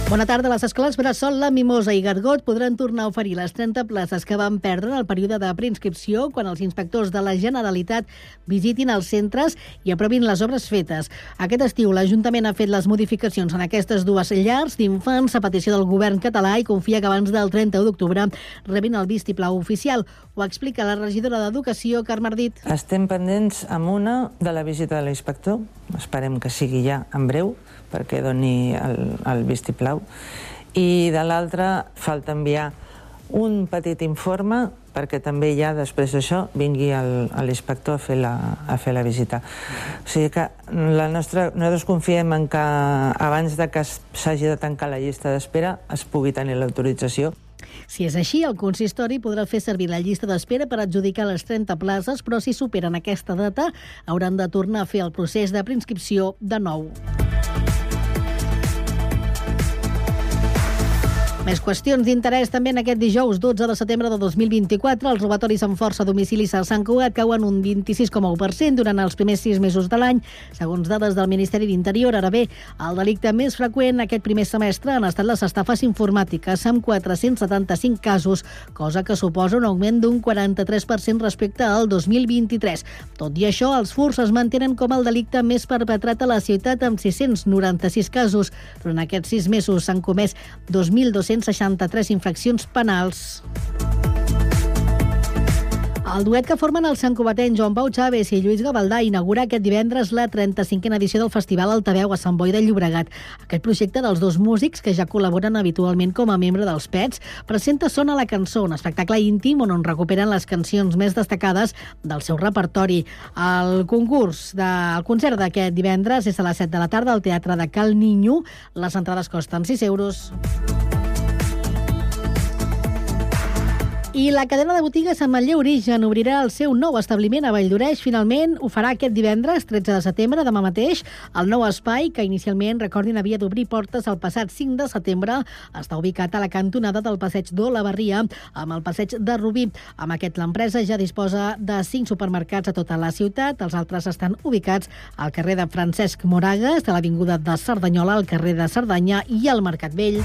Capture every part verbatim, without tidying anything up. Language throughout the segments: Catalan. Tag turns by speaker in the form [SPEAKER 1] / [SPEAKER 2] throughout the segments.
[SPEAKER 1] Bona tarda. Les escoles Bressol, La Mimosa i Gargot podran tornar a oferir les trenta places que van perdre en el període de preinscripció quan els inspectors de la Generalitat visitin els centres i aprovin les obres fetes. Aquest estiu l'Ajuntament ha fet les modificacions en aquestes dues llars d'infants a petició del govern català i confia que abans del trenta d'octubre rebin el vistiplau oficial. Ho explica la regidora d'Educació, Carme Ardit.
[SPEAKER 2] Estem pendents amb una de la visita de l'inspector. Esperem que sigui ja en breu, perquè doni el, el vistiplau. I de l'altra, falta enviar un petit informe perquè també ja després d'això vingui l'inspector a, fer la, a fer la visita. O sigui que la nostra, nosaltres confiem en que abans de que s'hagi de tancar la llista d'espera es pugui tenir l'autorització.
[SPEAKER 1] Si és així, el consistori podrà fer servir la llista d'espera per adjudicar les trenta places, però si superen aquesta data hauran de tornar a fer el procés de preinscripció de nou. Més qüestions d'interès també en aquest dijous dotze de setembre de dos mil vint-i-quatre. Els robatoris amb força a domicilis a Sant Cugat cauen un vint-i-sis coma u per cent durant els primers sis mesos de l'any, segons dades del Ministeri d'Interior. Ara bé, el delicte més freqüent aquest primer semestre han estat les estafes informàtiques, amb quatre-cents setanta-cinc casos, cosa que suposa un augment d'un quaranta-tres per cent respecte al dos mil vint-i-tres. Tot i això, els furts es mantenen com el delicte més perpetrat a la ciutat, amb sis-cents noranta-sis casos. Durant aquests sis mesos s'han comès dos mil dos-cents seixanta-tres infraccions penals. El duet que formen els santcugatencs Joan Pau Chaves i Lluís Gavaldà inaugura aquest divendres la trenta-cinquena edició del Festival Altaveu a Sant Boi de Llobregat. Aquest projecte dels dos músics, que ja col·laboren habitualment com a membre dels Pets, presenta Sona la cançó, un espectacle íntim on recuperen les cancions més destacades del seu repertori. El concurs del concert d'aquest divendres és a les set de la tarda al Teatre de Cal Niño. Les entrades costen sis euros. I la cadena de botigues Ametller Origen obrirà el seu nou establiment a Valldoreix. Finalment ho farà aquest divendres, tretze de setembre, demà mateix. El nou espai, que inicialment, recordin, havia d'obrir portes el passat cinc de setembre, està ubicat a la cantonada del passeig d'Olavarria amb el passeig de Rubí. Amb aquest, l'empresa ja disposa de cinc supermercats a tota la ciutat. Els altres estan ubicats al carrer de Francesc Moragas, a l'avinguda de Cerdanyola, al carrer de Cerdanya i al Mercat Vell.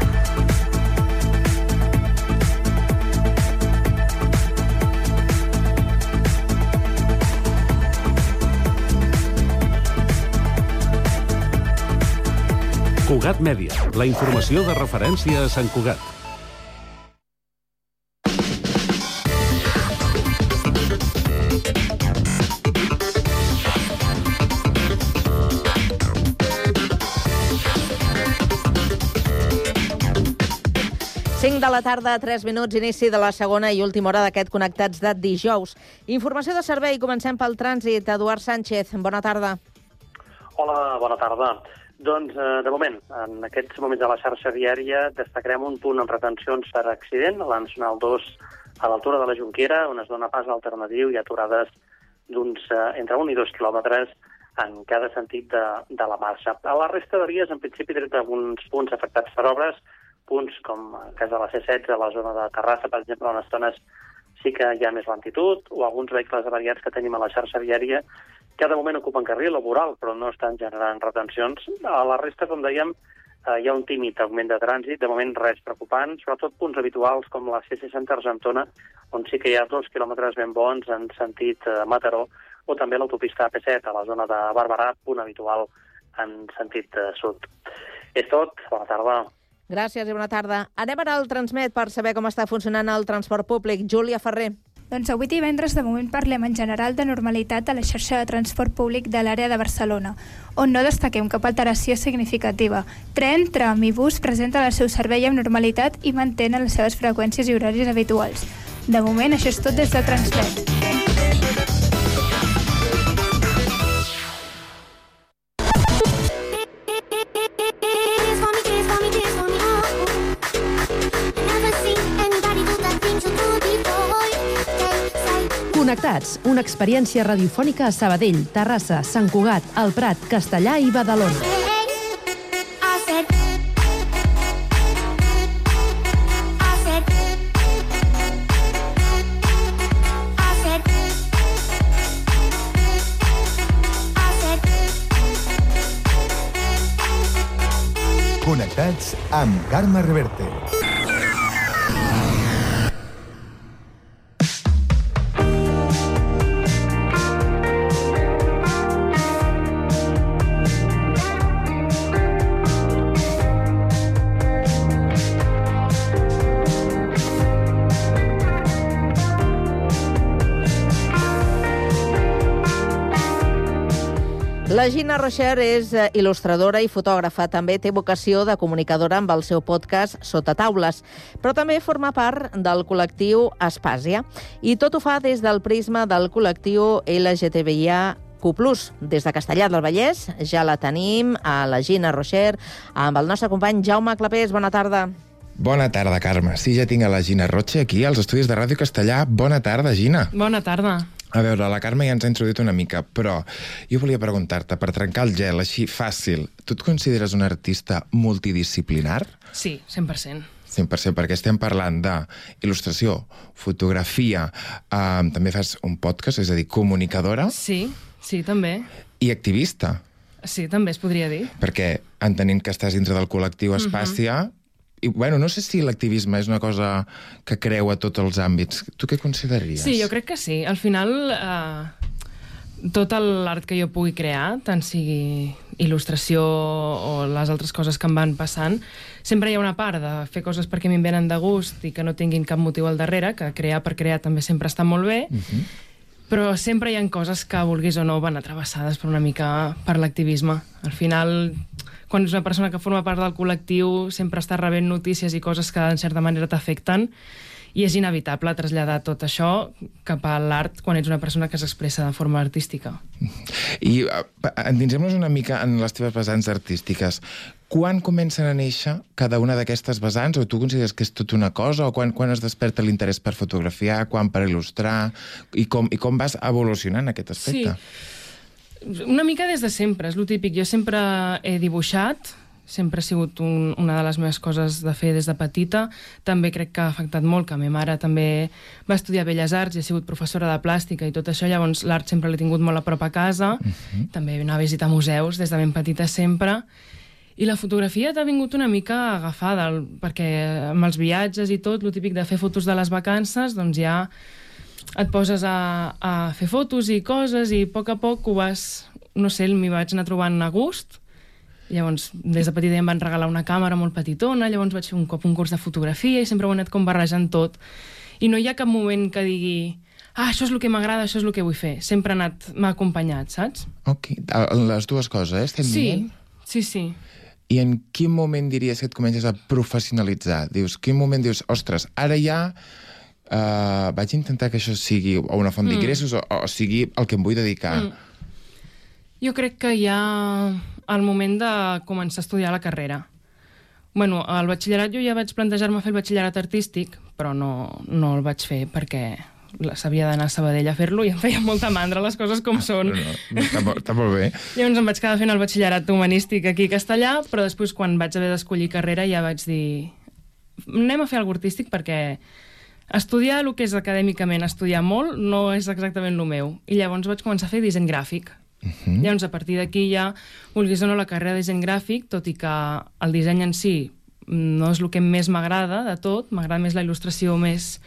[SPEAKER 3] Cugat Mèdia, la informació de referència a Sant Cugat.
[SPEAKER 4] cinc de la tarda, tres minuts, inici de la segona i última hora d'aquest Connectats de dijous. Informació de servei, comencem pel trànsit. Eduard Sánchez, bona tarda.
[SPEAKER 5] Hola, bona tarda. Doncs, eh, de moment, en aquests moments de la xarxa viària destacarem un punt amb retencions per accident, a la Nacional dos, a l'altura de la Jonquera, on es dona pas alternatiu i aturades d'uns eh, entre un i dos quilòmetres en cada sentit de, de la marxa. A la resta de vies, en principi, tret alguns punts afectats per obres, punts com el cas de la C setze, a la zona de Terrassa, per exemple, on estones sí que hi ha més lentitud, o alguns vehicles avariats que tenim a la xarxa viària que de moment ocupen carril laboral, però no estan generant retencions. A la resta, com dèiem, eh, hi ha un tímid augment de trànsit, de moment res preocupant, sobretot punts habituals com la C seixanta Argentona, on sí que hi ha dos quilòmetres ben bons en sentit eh, Mataró, o també l'autopista A P set a la zona de Barberà, punt habitual en sentit eh, sud. És tot, bona tarda.
[SPEAKER 4] Gràcies i bona tarda. Anem ara al Transmet per saber com està funcionant el transport públic. Júlia Ferrer.
[SPEAKER 6] Doncs avui divendres, de moment, parlem en general de normalitat a la xarxa de transport públic de l'àrea de Barcelona, on no destaquem cap alteració significativa. Tren, tram i bus presenten el seu servei amb normalitat i mantenen les seves freqüències i horaris habituals. De moment, això és tot des de Transmet.
[SPEAKER 7] Connectats, una experiència radiofònica a Sabadell, Terrassa, Sant Cugat, El Prat, Castellà i Badalona.
[SPEAKER 8] Connectats amb Carme Reverte.
[SPEAKER 4] La Gina Rocher és il·lustradora i fotògrafa. També té vocació de comunicadora amb el seu podcast Sota Taules, però també forma part del col·lectiu Espàsia. I tot ho fa des del prisma del col·lectiu L G T B I A Q plus. Des de Castellar del Vallès ja la tenim, a la Gina Rocher, amb el nostre company Jaume Clapés. Bona tarda.
[SPEAKER 9] Bona tarda, Carme. Sí, ja tinc a la Gina Rocher aquí, als estudis de Ràdio Castellà. Bona tarda, Gina.
[SPEAKER 10] Bona tarda.
[SPEAKER 9] A veure, la Carme ja ens ha introduït una mica, però jo volia preguntar-te, per trencar el gel així fàcil, tu et consideres un artista multidisciplinar?
[SPEAKER 10] Sí, cent per cent.
[SPEAKER 9] cent per cent, perquè estem parlant d'il·lustració, fotografia, eh, també fas un podcast, és a dir, comunicadora.
[SPEAKER 10] Sí, sí, també.
[SPEAKER 9] I activista.
[SPEAKER 10] Sí, també es podria dir.
[SPEAKER 9] Perquè, entenent que estàs dintre del col·lectiu Espàcia, uh-huh. I, bueno, no sé si l'activisme és una cosa que creu a tots els àmbits. Tu què consideraries?
[SPEAKER 10] Sí, jo crec que sí. Al final, eh, tot l'art que jo pugui crear, tant sigui il·lustració o les altres coses que em van passant, sempre hi ha una part de fer coses perquè m'hi venen de gust i que no tinguin cap motiu al darrere, que crear per crear també sempre està molt bé, uh-huh. Però sempre hi ha coses que, vulguis o no, van atravessades per una mica per l'activisme. Al final, quan és una persona que forma part del col·lectiu, sempre està rebent notícies i coses que, en certa manera, t'afecten, i és inevitable traslladar tot això cap a l'art quan ets una persona que s'expressa de forma artística.
[SPEAKER 9] I uh, endinsem-nos una mica en les teves vessants artístiques. Quan comencen a néixer cada una d'aquestes vessants? O tu consideres que és tot una cosa? O quan, quan es desperta l'interès per fotografiar? Quan per il·lustrar? I com, i com vas evolucionant aquest aspecte?
[SPEAKER 10] Sí, una mica des de sempre, és lo típic. Jo sempre he dibuixat, sempre ha sigut un, una de les meves coses de fer des de petita. També crec que ha afectat molt, que ma mare també va estudiar Belles Arts i ha sigut professora de plàstica i tot això, llavors l'art sempre l'he tingut molt a prop a casa. Uh-huh. També anava a visitar museus des de ben petita sempre. I la fotografia t'ha vingut una mica agafada, perquè amb els viatges i tot, el típic de fer fotos de les vacances, doncs ja et poses a, a fer fotos i coses i a poc a poc ho vas, no sé, m'hi vaig anar trobant a gust. Llavors, des de petita em van regalar una càmera molt petitona, llavors vaig fer un cop un curs de fotografia i sempre ho he anat com barrejant tot. I no hi ha cap moment que digui ah, això és el que m'agrada, això és el que vull fer. Sempre ha anat, m'ha acompanyat, saps?
[SPEAKER 9] Ok, les dues coses, eh? Estem
[SPEAKER 10] sí,
[SPEAKER 9] dient?
[SPEAKER 10] Sí, sí.
[SPEAKER 9] I en quin moment diries que et comences a professionalitzar? Dius, quin moment dius, ostres, ara ja uh, vaig intentar que això sigui o una font d'ingressos mm. o, o sigui el que em vull dedicar? Mm.
[SPEAKER 10] Jo crec que hi ha el moment de començar a estudiar la carrera. Bueno, al batxillerat jo ja vaig plantejar-me fer el batxillerat artístic, però no, no el vaig fer perquè s'havia d'anar a Sabadell a fer-lo i em feia molta mandra les coses com són.
[SPEAKER 9] No, no, està, està molt bé.
[SPEAKER 10] Llavors em vaig quedar fent el batxillerat humanístic aquí a Castellà, però després quan vaig haver d'escollir carrera ja vaig dir anem a fer alguna artístic perquè estudiar el que és acadèmicament, estudiar molt, no és exactament el meu. I llavors vaig començar a fer disseny gràfic. Uh-huh. Llavors a partir d'aquí ja, vulguis o no, la carrera de disseny gràfic, tot i que el disseny en si no és el que més m'agrada de tot, m'agrada més la il·lustració més...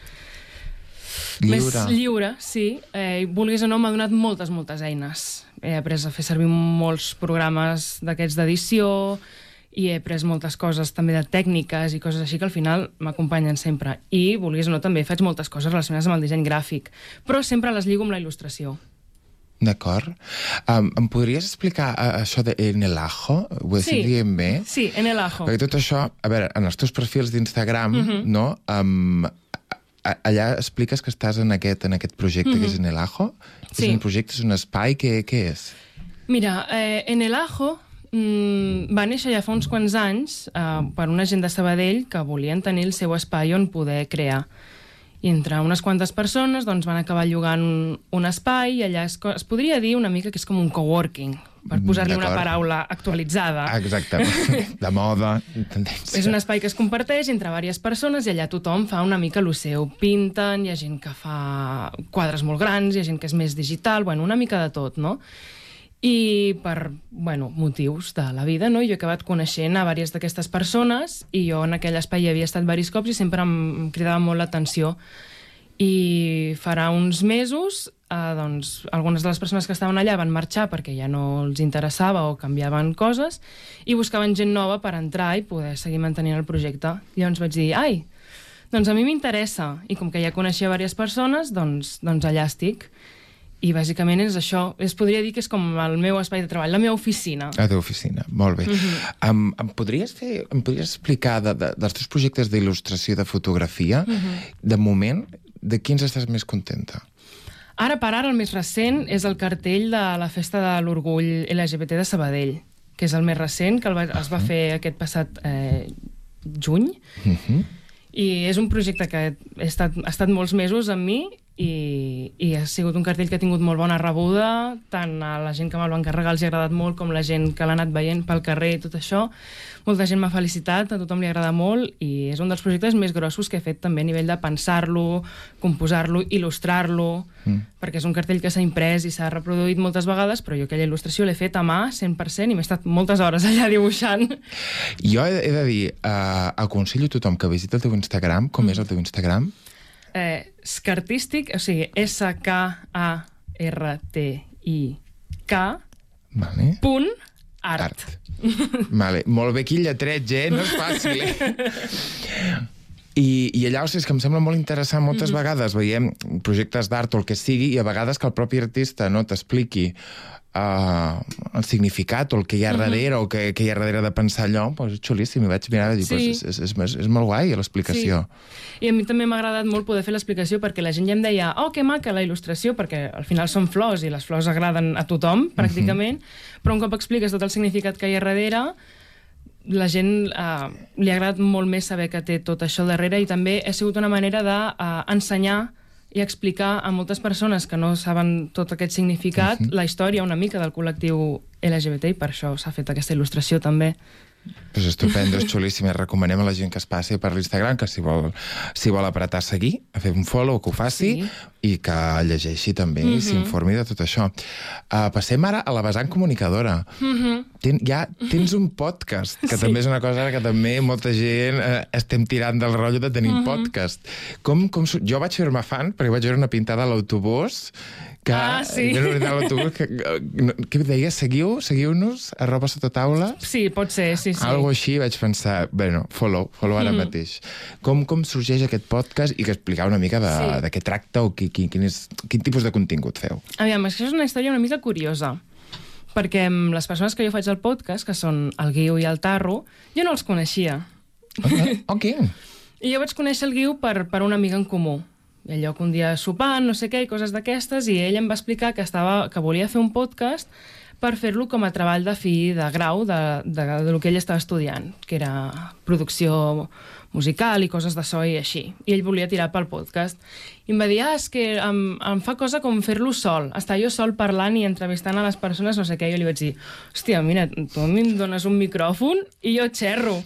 [SPEAKER 9] Lliure.
[SPEAKER 10] Més lliure, sí. Eh, vulguis o no, m'ha donat moltes, moltes eines. He après a fer servir molts programes d'aquests d'edició i he après moltes coses també de tècniques i coses així que al final m'acompanyen sempre. I, vulguis o no, també faig moltes coses relacionades amb el disseny gràfic, però sempre les lligo amb la il·lustració.
[SPEAKER 9] D'acord. Um, em podries explicar uh, això de En el Ajo? Ho estic
[SPEAKER 10] sí.
[SPEAKER 9] dient bé?
[SPEAKER 10] Sí, En el Ajo.
[SPEAKER 9] Perquè tot això, a veure, en els teus perfils d'Instagram, uh-huh. no? Um, allà expliques que estàs en aquest, en aquest projecte mm-hmm. que és En el Ajo? Sí. És un projecte, és un espai, què, què és?
[SPEAKER 10] Mira, eh, En el Ajo mm, va néixer ja fa uns quants anys eh, per una gent de Sabadell que volien tenir el seu espai on poder crear. I entre unes quantes persones doncs, van acabar llogant un, un espai i allà es, es podria dir una mica que és com un coworking, per posar-li una paraula actualitzada.
[SPEAKER 9] Exactament, de moda, tendència.
[SPEAKER 10] És un espai que es comparteix entre diverses persones i allà tothom fa una mica el seu. Pinten, hi ha gent que fa quadres molt grans, hi ha gent que és més digital, bueno, una mica de tot, no? I per, bueno, motius de la vida, no? Jo he acabat coneixent a diverses d'aquestes persones i jo en aquell espai hi havia estat diversos cops i sempre em cridava molt l'atenció. I farà uns mesos, eh, doncs, algunes de les persones que estaven allà van marxar perquè ja no els interessava o canviaven coses i buscaven gent nova per entrar i poder seguir mantenint el projecte. I llavors vaig dir, ai, doncs a mi m'interessa. I com que ja coneixia diverses persones, doncs, doncs allà estic. I bàsicament és això. Es podria dir que és com el meu espai de treball, la meva oficina.
[SPEAKER 9] La teva oficina, molt bé.
[SPEAKER 10] Mhm.
[SPEAKER 9] Em, em, podries fer, em podries explicar de, de, dels teus projectes d'il·lustració de fotografia,
[SPEAKER 10] Mhm.
[SPEAKER 9] de moment, de quins estàs més contenta?
[SPEAKER 10] Ara per ara el més recent és el cartell de la Festa de l'Orgull L G B T de Sabadell, que és el més recent, que el va, es va fer aquest passat eh, juny.
[SPEAKER 9] Mhm.
[SPEAKER 10] I és un projecte que he estat, ha estat molts mesos amb mi i, i ha sigut un cartell que ha tingut molt bona rebuda, tant a la gent que me'l va encarregar els hi ha agradat molt, com la gent que l'ha anat veient pel carrer i tot això. Molta gent m'ha felicitat, a tothom li agrada molt i és un dels projectes més grossos que he fet també a nivell de pensar-lo, composar-lo, il·lustrar-lo, mm. perquè és un cartell que s'ha imprès i s'ha reproduït moltes vegades, però jo aquella il·lustració l'he fet a mà, cent per cent, i m'he estat moltes hores allà dibuixant.
[SPEAKER 9] Jo he, he de dir, uh, aconsello a tothom que visiti el teu Instagram. Com mm. és el teu Instagram?
[SPEAKER 10] Eh, Scartistic, o sigui, S K A R T I K
[SPEAKER 9] Vale.
[SPEAKER 10] punt art.
[SPEAKER 9] Art. Vale. Molt bé, quin lletreig, eh? No és fàcil, eh? I, i allà, o sigui, és que em sembla molt interessant, moltes mm-hmm. vegades veiem projectes d'art o el que sigui, i a vegades que el propi artista no t'expliqui Uh, el significat o el que hi ha mm-hmm. darrere o que, que hi ha darrere de pensar allò, doncs és xulíssim, i vaig mirar i dir, sí. pues, és, és, és, és molt guai l'explicació.
[SPEAKER 10] Sí. I a mi també m'ha agradat molt poder fer l'explicació perquè la gent ja em deia, oh, que maca la il·lustració, perquè al final són flors i les flors agraden a tothom, pràcticament, mm-hmm. però un cop expliques tot el significat que hi ha darrere, la gent uh, li ha agradat molt més saber que té tot això darrere, i també ha sigut una manera d'ensenyar uh, i explicar a moltes persones que no saben tot aquest significat uh-huh. la història una mica del col·lectiu L G B T, i per això s'ha fet aquesta il·lustració també.
[SPEAKER 9] Pues estupendo, és xulíssim. Recomanem a la gent que es passi per l'Instagram, que si vol, si vol apretar seguir, a fer un follow, que ho faci, sí. i que llegeixi també uh-huh. i s'informi de tot això. Uh, passem ara a la vessant comunicadora. Uh-huh. Ten, ja tens un podcast, que sí. també és una cosa que també molta gent uh, estem tirant del rotllo de tenir uh-huh. un podcast. Com, com, jo vaig fer-me fan, perquè vaig veure una pintada a l'autobús, que,
[SPEAKER 10] ah, sí.
[SPEAKER 9] que, que deia, seguiu, seguiu-nos, arroba sota taula.
[SPEAKER 10] Sí, pot ser, sí, sí.
[SPEAKER 9] Algo així, vaig pensar, bueno, follow, follow ara mm-hmm. mateix. Com, com sorgeix aquest podcast i que explicar una mica de, sí. de què tracta o qui, qui, quin, és, quin tipus de contingut feu?
[SPEAKER 10] Aviam, això és una història una mica curiosa, perquè les persones que jo faig al podcast, que són el Guiu i el Tarro, jo no els coneixia.
[SPEAKER 9] Okay. ok.
[SPEAKER 10] I jo vaig conèixer el Guiu per, per una amiga en comú. I allò que un dia sopant, no sé què, i coses d'aquestes, i ell em va explicar que, estava, que volia fer un podcast per fer-lo com a treball de fi de grau de, de, de, de lo que ell estava estudiant, que era producció musical i coses de so i així. I ell volia tirar pel podcast. I em va dir, ah, és que em, em fa cosa com fer-lo sol, estar jo sol parlant i entrevistant a les persones, no sé què. I jo li vaig dir, hòstia, mira, tu a mi em dones un micròfon i jo xerro.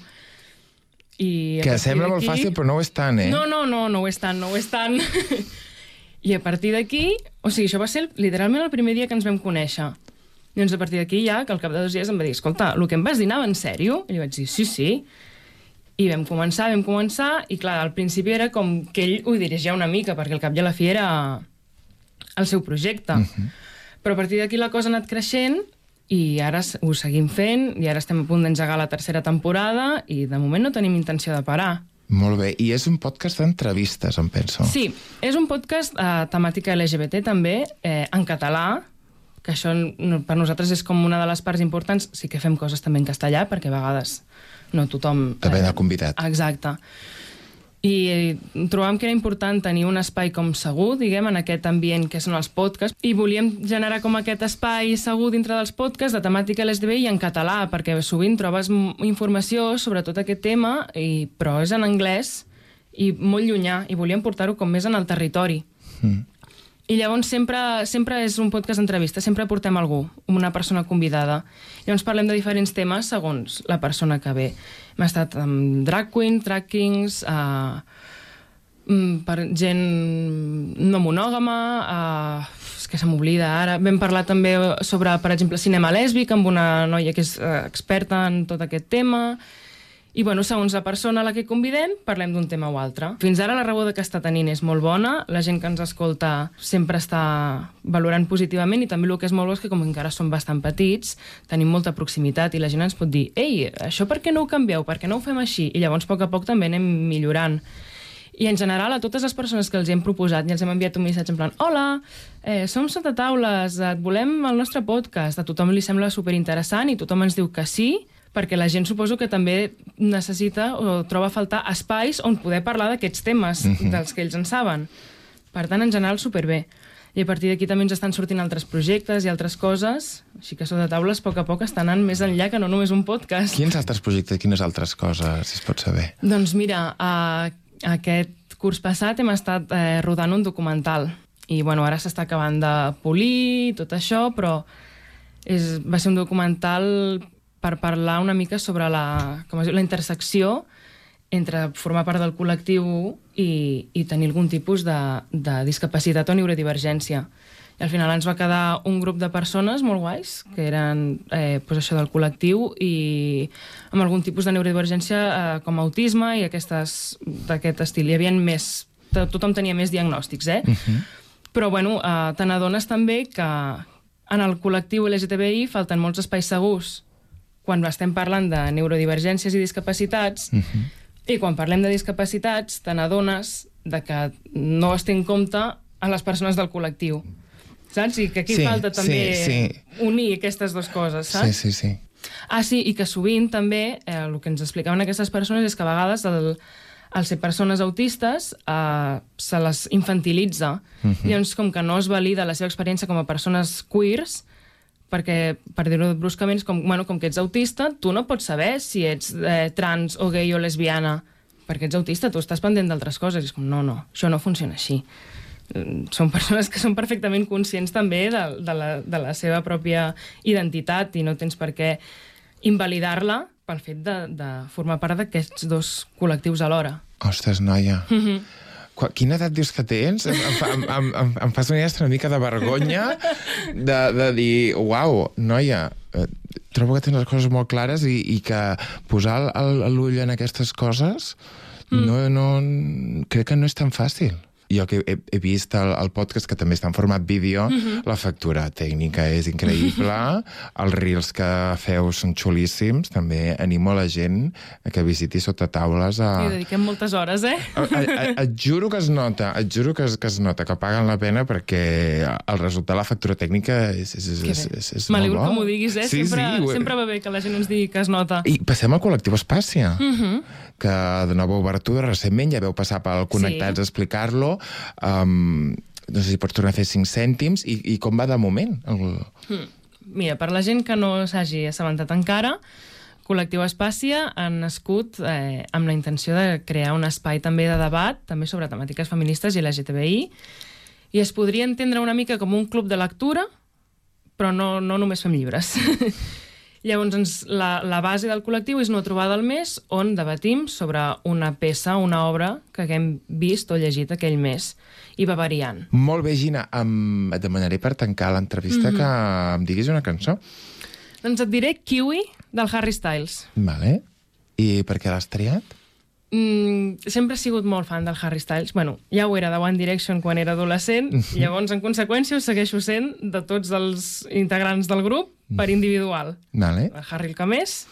[SPEAKER 10] I
[SPEAKER 9] que sembla molt fàcil, però no ho és tant, eh?
[SPEAKER 10] No, no, no, no ho és tant, no ho és tant. I a partir d'aquí, o sigui, això va ser literalment el primer dia que ens vam conèixer. I doncs a partir d'aquí ja, que al cap de dos dies em va dir, escolta, el que em vas dir anava en sèrio? I li vaig dir, sí, sí. I vam començar, vam començar, i clar, al principi era com que ell ho dirigia una mica, perquè al cap i a la fi era el seu projecte. Uh-huh. Però a partir d'aquí la cosa ha anat creixent, i ara ho seguim fent, i ara estem a punt d'engegar la tercera temporada, i de moment no tenim intenció de parar.
[SPEAKER 9] Molt bé, i és un podcast d'entrevistes, em penso.
[SPEAKER 10] Sí, és un podcast eh, temàtica L G B T també, eh, en català, que això per nosaltres és com una de les parts importants. Sí que fem coses també en castellà, perquè a vegades no tothom...
[SPEAKER 9] Depèn del convidat.
[SPEAKER 10] Exacte. I trobàvem que era important tenir un espai com segur, diguem, en aquest ambient que són els podcasts, i volíem generar com aquest espai segur dintre dels podcasts de temàtica L G B T i en català, perquè sovint trobes informació sobre tot aquest tema, i, però és en anglès i molt llunyà, i volíem portar-ho com més en el territori. Mm. I llavors sempre, sempre és un podcast d'entrevista, sempre portem algú, una persona convidada. Llavors parlem de diferents temes segons la persona que ve. Hem estat amb drag queen, drag kings, uh, per gent no monògama, uh, és que se m'oblida ara. Vam parlar també sobre, per exemple, cinema lèsbic, amb una noia que és experta en tot aquest tema. I, bueno, segons la persona a la que convidem, parlem d'un tema o altre. Fins ara la rebuda que està tenint és molt bona, la gent que ens escolta sempre està valorant positivament i també el que és molt bo és que com encara som bastant petits, tenim molta proximitat i la gent ens pot dir «Ei, això per què no ho canvieu? Per què no ho fem així?» I llavors, a poc a poc, també anem millorant. I en general, a totes les persones que els hem proposat i els hem enviat un missatge en plan «Hola, eh, som Sota Taules, et volem al nostre podcast». A tothom li sembla superinteressant i tothom ens diu que sí, perquè la gent suposo que també necessita o troba a faltar espais on poder parlar d'aquests temes, uh-huh. dels que ells en saben. Per tant, en general, superbé. I a partir d'aquí també ens estan sortint altres projectes i altres coses, així que Sota Taules, a poc a poc, estan anant més enllà que no només un podcast.
[SPEAKER 9] Quins altres projectes, quines altres coses, si es pot saber?
[SPEAKER 10] Doncs mira, a, aquest curs passat hem estat eh, rodant un documental i bueno, ara s'està acabant de polir tot això, però és, va ser un documental per parlar una mica sobre la, com es diu, la intersecció entre formar part del col·lectiu i, i tenir algun tipus de, de discapacitat o neurodivergència. I al final ens va quedar un grup de persones molt guais, que eren eh, pues això del col·lectiu i amb algun tipus de neurodivergència eh, com autisme i aquestes d'aquest estil. Hi havia més, tothom tenia més diagnòstics, eh? Uh-huh. Però bueno, eh, te n'adones també que en el col·lectiu L G T B I falten molts espais segurs quan estem parlant de neurodivergències i discapacitats, uh-huh. i quan parlem de discapacitats te n'adones de que no es té en compte a les persones del col·lectiu. Saps? I que aquí
[SPEAKER 9] sí,
[SPEAKER 10] falta també
[SPEAKER 9] sí, sí.
[SPEAKER 10] unir aquestes dues coses, saps?
[SPEAKER 9] Sí, sí, sí.
[SPEAKER 10] Ah, sí, i que sovint també, eh, el que ens explicaven aquestes persones és que a vegades el, al ser persones autistes eh, se les infantilitza. Uh-huh. I llavors, com que no es valida la seva experiència com a persones queers, perquè, per dir-ho bruscament, com, bueno, com que ets autista, tu no pots saber si ets eh, trans o gay o lesbiana, perquè ets autista, tu estàs pendent d'altres coses. I és com, no, no, això no funciona així. Són persones que són perfectament conscients també de, de, la, de la seva pròpia identitat i no tens per què invalidar-la pel fet de, de formar part d'aquests dos col·lectius alhora.
[SPEAKER 9] Ostres, noia.
[SPEAKER 10] Mhm.
[SPEAKER 9] Quina edat dius que tens? Em, em, em, em, em fas una, una mica de vergonya de, de dir, uau, noia, eh, trobo que tens les coses molt clares i, i que posar l'ull en aquestes coses mm. no, no, crec que no és tan fàcil. Jo que he, he vist el, el podcast, que també està en format vídeo, mm-hmm. la factura tècnica és increïble, els reels que feu són xulíssims, també animo la gent que visiti Sota Taules a...
[SPEAKER 10] Hi dediquem moltes hores, eh?
[SPEAKER 9] A, a, a, et juro que es nota, et juro que es, que es nota, que paguen la pena perquè el resultat de la factura tècnica és, és, és, és, és, és molt bo.
[SPEAKER 10] Com ho diguis, eh?
[SPEAKER 9] Sí,
[SPEAKER 10] sempre,
[SPEAKER 9] sí,
[SPEAKER 10] sempre va bé que la gent ens digui que es nota.
[SPEAKER 9] I passem al col·lectiu Espàcia,
[SPEAKER 10] Mhm.
[SPEAKER 9] que de nova obertura recentment ja veu passar pel Connectats sí. a explicar-lo. Um, no sé si pots tornar a fer cinc cèntims i, i com va de moment? El...
[SPEAKER 10] Hmm. Mira, per la gent que no s'hagi assabentat encara, Col·lectiu Espàcia ha nascut eh, amb la intenció de crear un espai també de debat, també sobre temàtiques feministes i L G T B I, i es podria entendre una mica com un club de lectura, però no, no només fem llibres. Llavors, ens, la, la base del col·lectiu és una trobada al mes on debatim sobre una peça, una obra que haguem vist o llegit aquell mes. I va variant.
[SPEAKER 9] Molt bé, Gina. Em demanaré per tancar l'entrevista mm-hmm. que em diguis una cançó.
[SPEAKER 10] Doncs et diré Kiwi, del Harry Styles.
[SPEAKER 9] Vale. I per què l'has triat?
[SPEAKER 10] Mm, sempre he sigut molt fan del Harry Styles. Bueno, ja ho era de One Direction quan era adolescent, i llavors, en conseqüència, ho segueixo sent de tots els integrants del grup per individual.
[SPEAKER 9] Vale.
[SPEAKER 10] El Harry el que més.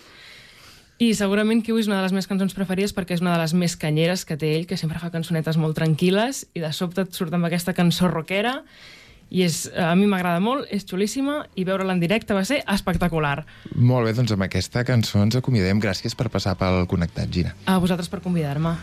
[SPEAKER 10] I segurament Kiwi és una de les meves cançons preferides perquè és una de les més canyeres que té ell, que sempre fa cançonetes molt tranquil·les i de sobte et surt amb aquesta cançó rockera. I és, a mi m'agrada molt, és xulíssima, i veure-la en directe va ser espectacular.
[SPEAKER 9] Molt bé, doncs amb aquesta cançó ens acomiadem. Gràcies per passar pel Connectat, Gina.
[SPEAKER 10] A vosaltres per convidar-me.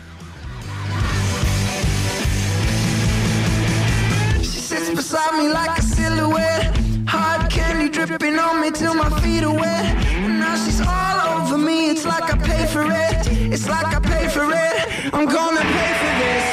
[SPEAKER 11] She sits beside me like a silhouette, hard candy dripping on me till my feet are wet, and now she's all over me. It's like I pay for it, it's like I pay for it, I'm gonna pay for this.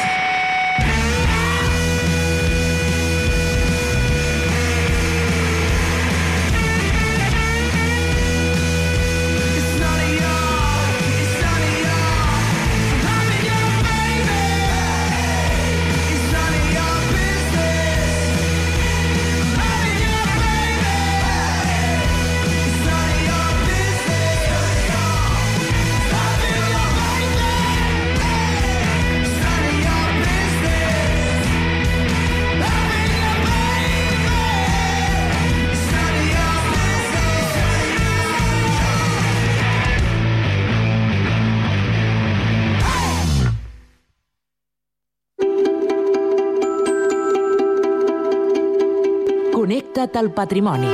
[SPEAKER 12] Dedica't al patrimoni.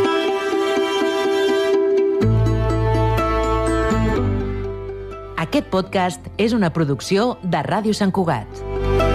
[SPEAKER 12] Aquest podcast és una producció de Ràdio Sant Cugat.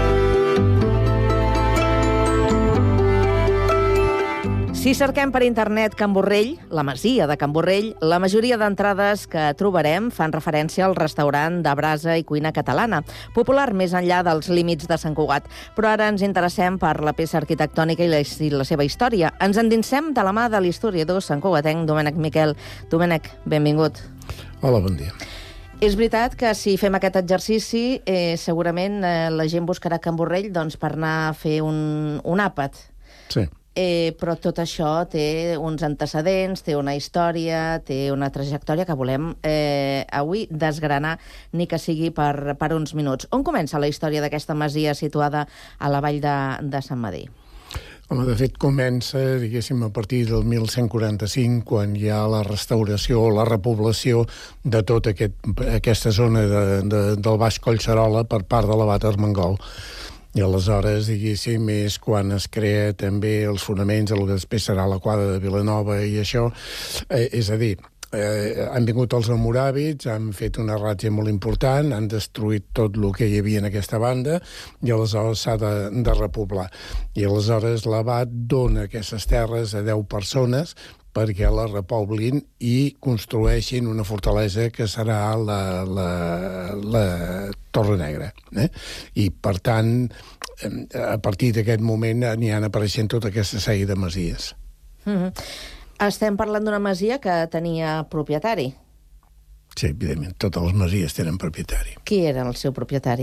[SPEAKER 4] Si cerquem per internet Can Borrell, la masia de Can Borrell, la majoria d'entrades que trobarem fan referència al restaurant de brasa i cuina catalana, popular més enllà dels límits de Sant Cugat. Però ara ens interessem per la peça arquitectònica i la, i la seva història. Ens endinsem de la mà de l'historiador santcugatenc Domènec Miquel. Domènec, benvingut.
[SPEAKER 13] Hola, bon dia.
[SPEAKER 4] És veritat que si fem aquest exercici, eh, segurament eh, la gent buscarà Can Borrell doncs, per anar a fer un, un àpat.
[SPEAKER 13] Sí.
[SPEAKER 4] Eh, però tot això té uns antecedents, té una història, té una trajectòria que volem eh, avui desgranar, ni que sigui per, per uns minuts. On comença la història d'aquesta masia situada a la vall de, de Sant Medir?
[SPEAKER 13] Home, de fet, comença, diguéssim, a partir del mil cent quaranta-cinc, quan hi ha la restauració o la repoblació de tota aquest, aquesta zona de, de, del Baix Collserola per part de l'abat Armengol. I aleshores, diguéssim, és quan es crea també els fonaments del que després serà la quadra de Vilanova i això. Eh, és a dir, eh, han vingut els almoràvits, han fet una ràtzia molt important, han destruït tot el que hi havia en aquesta banda i aleshores s'ha de, de repoblar. I aleshores l'abat dona aquestes terres a deu persones perquè la repoblin i construeixin una fortalesa que serà la, la, la Torre Negra. Eh? I, per tant, a partir d'aquest moment n'hi han apareixent tota aquesta sèrie de masies.
[SPEAKER 4] Mm-hmm. Estem parlant d'una masia que tenia propietari.
[SPEAKER 13] Sí, evidentment, totes les masies tenen propietari.
[SPEAKER 4] Qui era el seu propietari?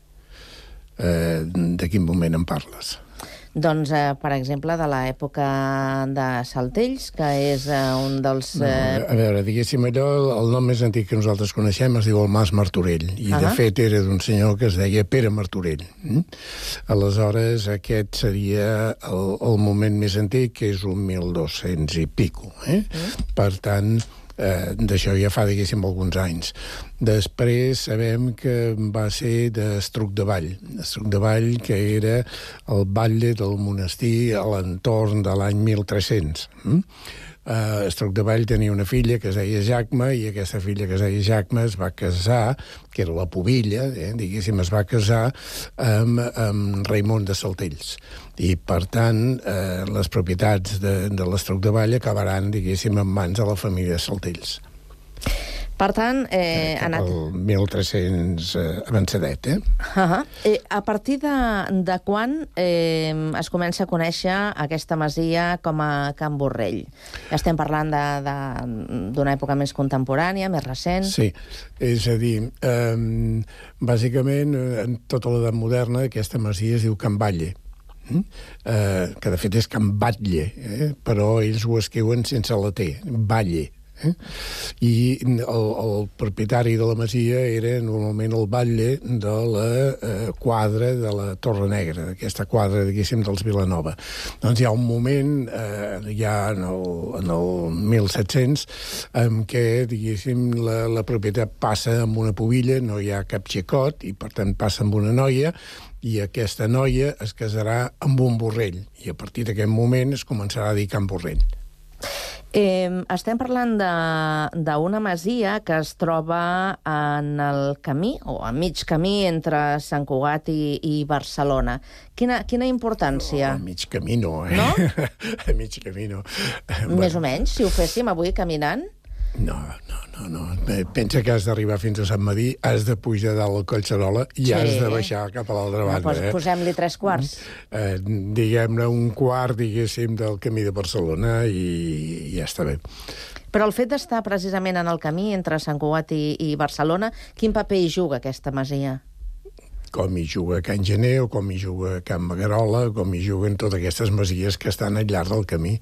[SPEAKER 13] Eh, de quin moment en parles?
[SPEAKER 4] Doncs, eh, per exemple, de l'època de Saltells, que és eh, un dels... Eh...
[SPEAKER 13] No, a veure, diguéssim, allò, el nom més antic que nosaltres coneixem es diu el Mas Martorell, i uh-huh. de fet era d'un senyor que es deia Pere Martorell. Mm? Aleshores, aquest seria el, el moment més antic, que és un mil dos-cents i pico. Eh? Uh-huh. Per tant, eh, d'això ja fa, diguéssim, alguns anys. Després sabem que va ser d'Estruc de Vall. Estruc de Vall, que era el batlle del monestir a l'entorn de l'any mil tres-cents. Mm? Uh, Estruc de Vall tenia una filla que es deia Jacme, i aquesta filla que es deia Jacme es va casar, que era la pubilla, eh, diguéssim, es va casar amb, amb Raimon de Saltells. I, per tant, eh, les propietats de, de l'Estruc de Vall acabaran, diguéssim, en mans de la família de Saltells.
[SPEAKER 4] Per tant... Eh,
[SPEAKER 13] Cap al mil tres-cents eh, avançadet, eh?
[SPEAKER 4] Uh-huh. eh? A partir de, de quan eh, es comença a conèixer aquesta masia com a Can Borrell? Estem parlant d'una època més contemporània, més recent?
[SPEAKER 13] Sí, és a dir, eh, bàsicament, en tota l'edat moderna, aquesta masia es diu Can Batlle. Mm? Eh, que de fet és Can Batlle, eh? Però ells ho escriuen sense la T, Batlle. Eh? I el, el propietari de la masia era normalment el batlle de la eh, quadra de la Torre Negra, aquesta quadra, diguéssim, dels Vilanova. Doncs hi ha un moment, eh, ja en el, en el mil set-cents, en què, diguéssim, la, la propietat passa amb una pubilla, no hi ha cap xicot, i per tant passa amb una noia, i aquesta noia es casarà amb un borrell, i a partir d'aquest moment es començarà a dir Can Borrell.
[SPEAKER 4] Eh, estem parlant d'una masia que es troba en el camí, o a mig camí, entre Sant Cugat i, i Barcelona. Quina, quina importància?
[SPEAKER 13] No, a mig camí no, eh?
[SPEAKER 4] No?
[SPEAKER 13] A mig camí no.
[SPEAKER 4] Més o menys, si ho féssim avui caminant?
[SPEAKER 13] No, no, no, no. Pensa que has d'arribar fins a Sant Medir, has de pujar dalt al Collserola i sí. has de baixar cap a l'altra banda.
[SPEAKER 4] Pos,
[SPEAKER 13] eh?
[SPEAKER 4] Posem-li tres quarts.
[SPEAKER 13] Eh, diguem-ne un quart, diguéssim, del camí de Barcelona i, i ja està bé.
[SPEAKER 4] Però el fet d'estar precisament en el camí entre Sant Cugat i, i Barcelona, quin paper hi juga aquesta masia?
[SPEAKER 13] Com hi juga Can Gener, o com hi juga Can Magarola, com hi juguen totes aquestes masies que estan al llarg del camí.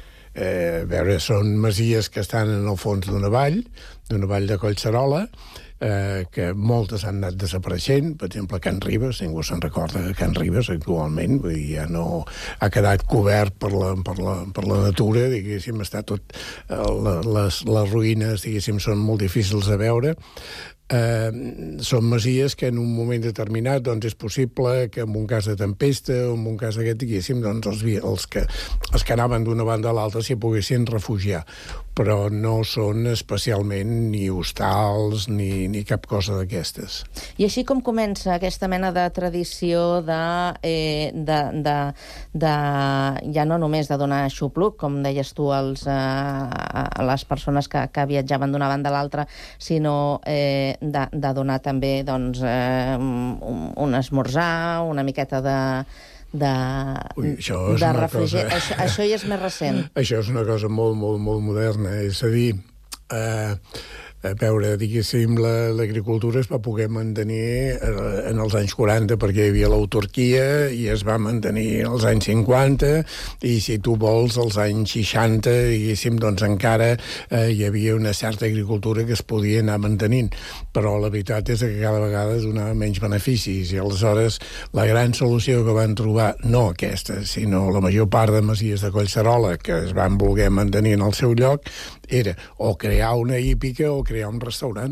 [SPEAKER 13] Eh, a veure, són masies que estan en el fons d'una vall, d'una vall de Collserola, eh, que moltes han anat desapareixent, per exemple, Can Ribes, ningú se'n recorda de Can Ribes actualment, vull dir, ja no ha quedat cobert per la, per la, per la natura, diguéssim, està tot, eh, les, les ruïnes, diguéssim, són molt difícils de veure. Eh, són masies que en un moment determinat doncs és possible que en un cas de tempesta o en un cas d'aquest, diguéssim, doncs els, els, que, els que anaven d'una banda a l'altra s'hi poguessin refugiar, però no són especialment ni hostals ni, ni cap cosa d'aquestes.
[SPEAKER 4] I així com comença aquesta mena de tradició de, eh, de, de, de ja no només de donar xupluc, com deies tu, als, eh, a les persones que, que viatjaven d'una banda a l'altra, sinó eh, de, de donar també doncs, eh, un, un esmorzar, una miqueta de... de,
[SPEAKER 13] Ui, això és
[SPEAKER 4] de
[SPEAKER 13] una
[SPEAKER 4] refriger...
[SPEAKER 13] cosa...
[SPEAKER 4] Això, això ja és més recent.
[SPEAKER 13] Això és una cosa molt, molt, molt moderna. És a dir, eh, a veure, diguéssim, l'agricultura es va poder mantenir en els anys quaranta perquè hi havia l'autarquia i es va mantenir als anys cinquanta i, si tu vols, als anys seixanta, diguéssim, doncs encara eh, hi havia una certa agricultura que es podia anar mantenint, però la veritat és que cada vegada donava menys beneficis i aleshores la gran solució que van trobar, no aquesta, sinó la major part de masies de Collserola que es van voler mantenir en el seu lloc, era o crear una hípica o crear un restaurant.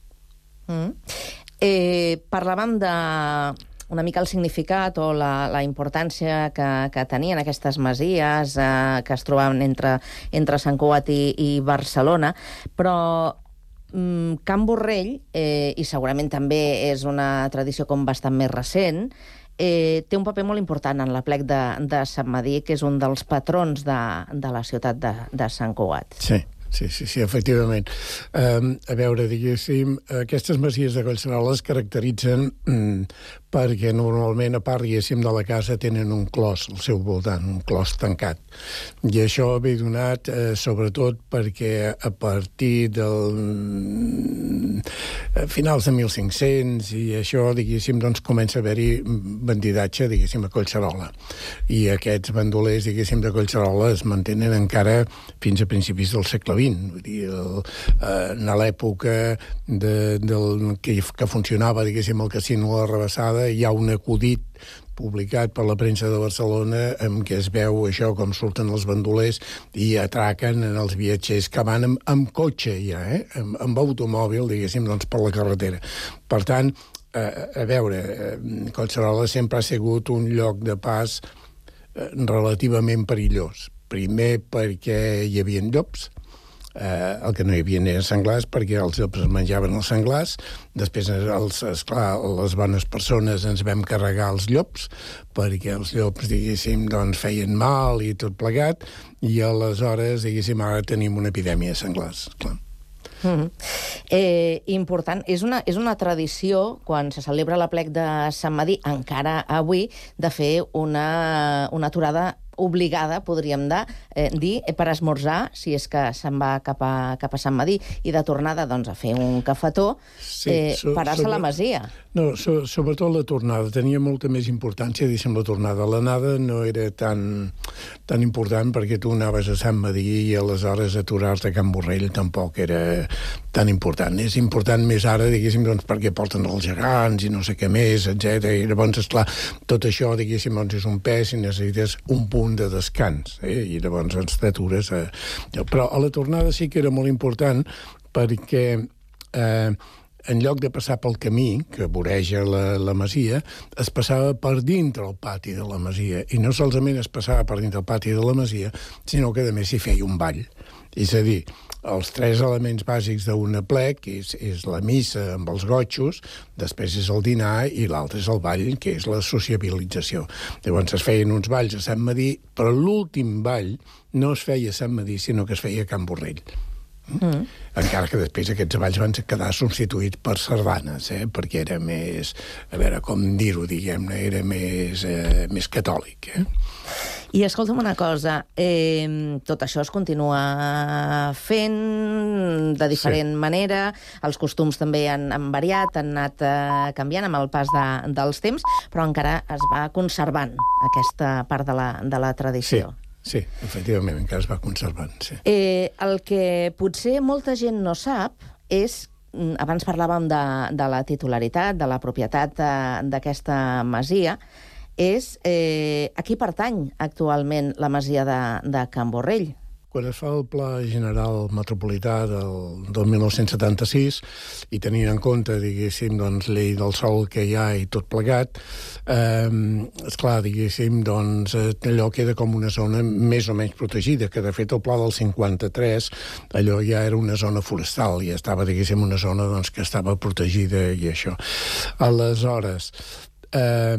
[SPEAKER 4] Mm. Eh, parlàvem de una mica el significat o la, la importància que, que tenien aquestes masies eh, que es trobaven entre, entre Sant Cugat i, i Barcelona, però mm, Can Borrell, eh, i segurament també és una tradició com bastant més recent, eh, té un paper molt important en l'aplec de, de Sant Medir, que és un dels patrons de, de la ciutat de, de Sant Cugat.
[SPEAKER 13] Sí. Sí, sí, sí, efectivament. Um, a veure, diguéssim, aquestes masies de Collserola es caracteritzen mm, perquè normalment, a part, diguéssim, de la casa, tenen un clos al seu voltant, un clos tancat. I això ve donat, eh, sobretot, perquè a partir del a finals de mil cinc-cents i això, diguéssim, doncs comença a haver-hi bandidatge, diguéssim, a Collserola. I aquests bandolers, diguéssim, de Collserola es mantenen encara fins a principis del segle vint. Vull dir, el, eh, en l'època de, del, que, que funcionava, diguéssim, el casino a la Rebassada, hi ha un acudit publicat per la premsa de Barcelona en què es veu això, com surten els bandolers i atraquen en els viatgers que van amb, amb cotxe ja, eh? amb, amb automòbil, diguéssim, doncs per la carretera. Per tant, eh, a veure, eh, Collserola sempre ha sigut un lloc de pas eh, relativament perillós. Primer perquè hi havia llops, Eh, el que no hi havia eren senglars perquè els llops es menjaven els senglars, després els, esclar, les bones persones ens vam carregar els llops perquè els llops, diguéssim, doncs feien mal i tot plegat, i aleshores, diguéssim, ara tenim una epidèmia de senglars, clar.
[SPEAKER 4] Mm-hmm. eh, important, és una, és una tradició quan se celebra l'aplec de Sant Medir, encara avui, de fer una, una aturada obligada, podríem de, eh, dir, per esmorzar, si és que se'n va cap a, cap a Sant Medir, i de tornada doncs, a fer un cafetó,
[SPEAKER 13] sí,
[SPEAKER 4] eh,
[SPEAKER 13] so,
[SPEAKER 4] parar-se a la masia.
[SPEAKER 13] No, so, sobretot la tornada. Tenia molta més importància, diguéssim, la tornada. L'anada no era tan, tan important perquè tu anaves a Sant Medir i aleshores aturar-te a Can Borrell tampoc era tan important. És important més ara, diguéssim, doncs, perquè porten els gegants i no sé què més, etcètera. I llavors, esclar, tot això, diguéssim, doncs, és un pes i necessites un punt de descans, eh? I llavors ens t'atures. A... Però a la tornada sí que era molt important perquè eh, en lloc de passar pel camí que voreja la, la masia, es passava per dintre el pati de la masia. I no solament es passava per dintre el pati de la masia, sinó que a més s'hi feia un ball. És a dir, els tres elements bàsics d'un aplec és, és la missa amb els gotxos, després és el dinar i l'altre és el ball, que és la sociabilització. Llavors es feien uns balls a Sant Medir, però l'últim ball no es feia a Sant Medir, sinó que es feia a Can Borrell. Mm. Encara que després aquests balls van quedar substituïts per sardanes, eh? Perquè era més, a veure com dir-ho, diguem-ne, era més, eh, més catòlic. Eh?
[SPEAKER 4] I escolta'm una cosa, eh, tot això es continua fent de diferent sí. manera, els costums també han, han variat, han anat eh, canviant amb el pas de, dels temps, però encara es va conservant aquesta part de la, de la tradició.
[SPEAKER 13] Sí. Sí, efectivament, encara es va conservant, sí.
[SPEAKER 4] Eh, el que potser molta gent no sap és abans parlàvem de, de la titularitat, de la propietat d'aquesta masia, és eh, a qui pertany actualment la masia de, de Can Borrell?
[SPEAKER 13] Quan es fa el Pla General Metropolità del, del mil nou-cents setanta-sis, i tenint en compte, diguéssim, doncs, llei del sòl que hi ha i tot plegat, eh, esclar, diguéssim, doncs, allò queda com una zona més o menys protegida, que de fet el pla del cinquanta-tres, allò ja era una zona forestal, i estava, diguéssim, una zona doncs, que estava protegida i això. Aleshores, eh,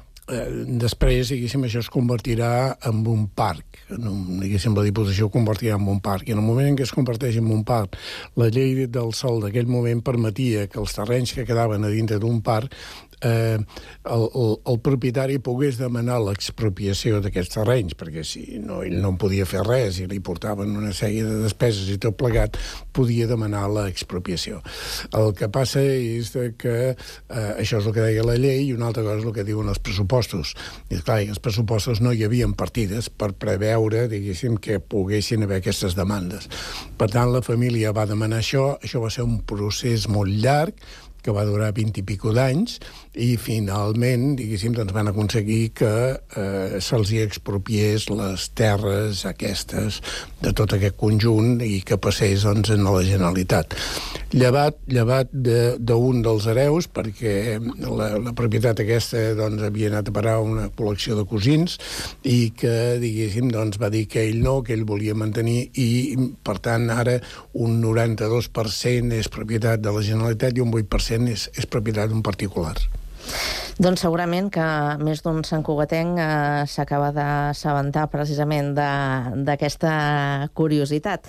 [SPEAKER 13] després, diguéssim, això es convertirà en un parc. Diguéssim, la Diputació ho convertirà en un parc. I en el moment en què es converteix en un parc, la llei del sòl d'aquell moment permetia que els terrenys que quedaven a dintre d'un parc eh, el, el, el propietari pogués demanar l'expropiació d'aquests terrenys, perquè si no, ell no en podia fer res i li portaven una sèrie de despeses i tot plegat, podia demanar l'expropiació. El que passa és que eh, això és el que deia la llei, i una altra cosa és el que diuen els pressupostos. I clar, els pressupostos no hi havia partides per preveure, diguéssim, que poguessin haver aquestes demandes. Per tant, la família va demanar això, això va ser un procés molt llarg, que va durar vint i pico d'anys, i finalment, diguéssim, doncs van aconseguir que eh, se'ls hi expropiés les terres aquestes de tot aquest conjunt i que passés, doncs, en la Generalitat. Llevat, llevat d'un de, dels hereus, perquè la, la propietat aquesta, doncs, havia anat a parar una col·lecció de cosins i que, diguéssim, doncs, va dir que ell no, que ell volia mantenir, i, per tant, ara un noranta-dos per cent és propietat de la Generalitat i un vuit per cent és, és propietat d'un particular.
[SPEAKER 4] Doncs segurament que més d'un santcugatenc eh, s'acaba d'assabentar precisament d'aquesta curiositat.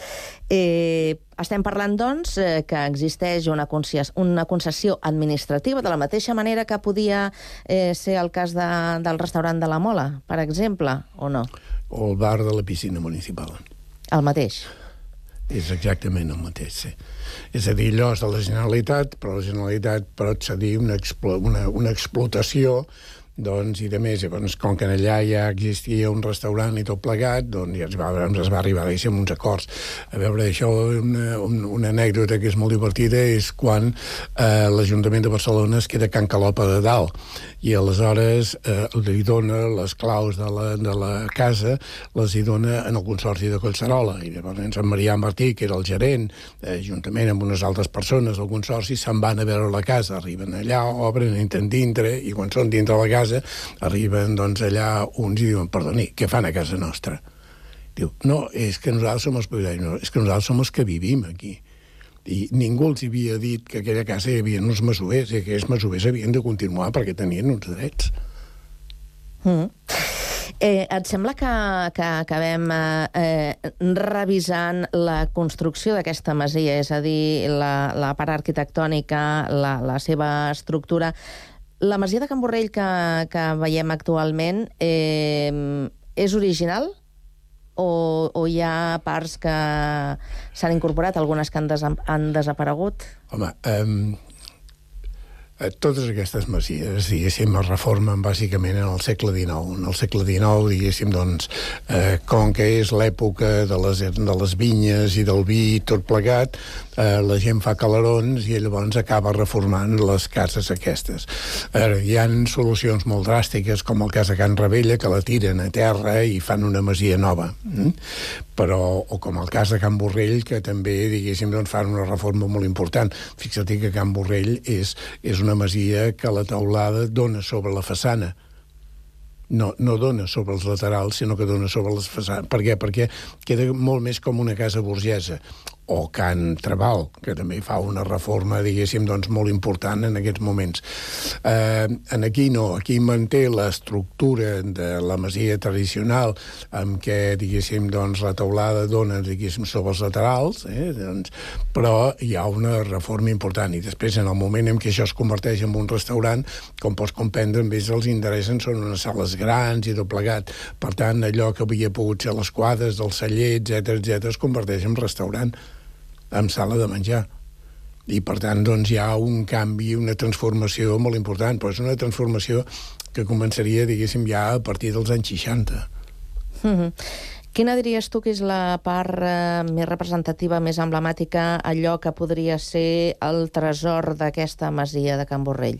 [SPEAKER 4] Eh, estem parlant, doncs, eh, que existeix una, una concessió administrativa, de la mateixa manera que podia eh, ser el cas de, del restaurant de la Mola, per exemple, o no?
[SPEAKER 13] O el bar de la piscina municipal.
[SPEAKER 4] El mateix?
[SPEAKER 13] És exactament el mateix, sí. És a dir, allò és de la Generalitat, però la Generalitat pot cedir una, explo una, una explotació, doncs, i de més, i, doncs, com que allà ja existia un restaurant i tot plegat, doncs ja es va, es va arribar a deixar uns acords. A veure, això, una, una anècdota que és molt divertida és quan eh, l'Ajuntament de Barcelona es queda Can Calopa de dalt, i aleshores eh, li dona les claus de la, de la casa, les hi dona en el Consorci de Collserola, i llavors en Marià Martí, que era el gerent, eh, juntament amb unes altres persones del Consorci, se'n van a veure la casa, arriben allà, obren, entren dintre, i quan són dintre la casa arriben, doncs, allà uns i diuen, perdoni, què fan a casa nostra? Diu, no, és que nosaltres som els propietaris, no, és que nosaltres som els que vivim aquí. I ningú els havia dit que aquella casa hi havia uns masovers, i aquells masovers havien de continuar perquè tenien uns drets.
[SPEAKER 4] Mm. Eh, et sembla que, que acabem eh, revisant la construcció d'aquesta masia, és a dir, la, la part arquitectònica, la, la seva estructura? La masia de Can Borrell que, que veiem actualment eh, és original o, o hi ha parts que s'han incorporat, algunes que han, des han desaparegut?
[SPEAKER 13] Home, eh, totes aquestes masies, diguéssim, es reformen bàsicament en el segle dinou. En el segle dinou, diguéssim, doncs, eh, com que és l'època de, les, de les vinyes i del vi i tot plegat, eh, la gent fa calarons i llavors acaba reformant les cases aquestes. Eh, hi ha solucions molt dràstiques, com el cas de Can Ravella, que la tiren a terra i fan una masia nova. Mm? Però, o com el cas de Can Borrell, que també, diguéssim, doncs, fan una reforma molt important. Fixa't que Can Borrell és, és una masia que la teulada dona sobre la façana. No, no dona sobre els laterals, sinó que dona sobre les façanes. Per què? Perquè queda molt més com una casa burgesa. O Can Trabal, que també fa una reforma, diguéssim, doncs, molt important en aquests moments. Eh, en aquí no, aquí manté l'estructura de la masia tradicional, amb què, diguéssim, doncs, la teulada dona, diguéssim, sobre els laterals, eh, doncs, però hi ha una reforma important. I després, en el moment en què això es converteix en un restaurant, com pots comprendre, en ells els interessen són unes sales grans i tot plegat. Per tant, allò que havia pogut ser les quadres del celler, etcètera, etcètera, es converteix en restaurant, amb sala de menjar. I, per tant, doncs, hi ha un canvi, una transformació molt important, però és una transformació que començaria, diguéssim, ja a partir dels anys seixanta.
[SPEAKER 4] Mm-hmm. Quina diries tu que és la part eh, més representativa, més emblemàtica, allò que podria ser el tresor d'aquesta masia de Can Borrell?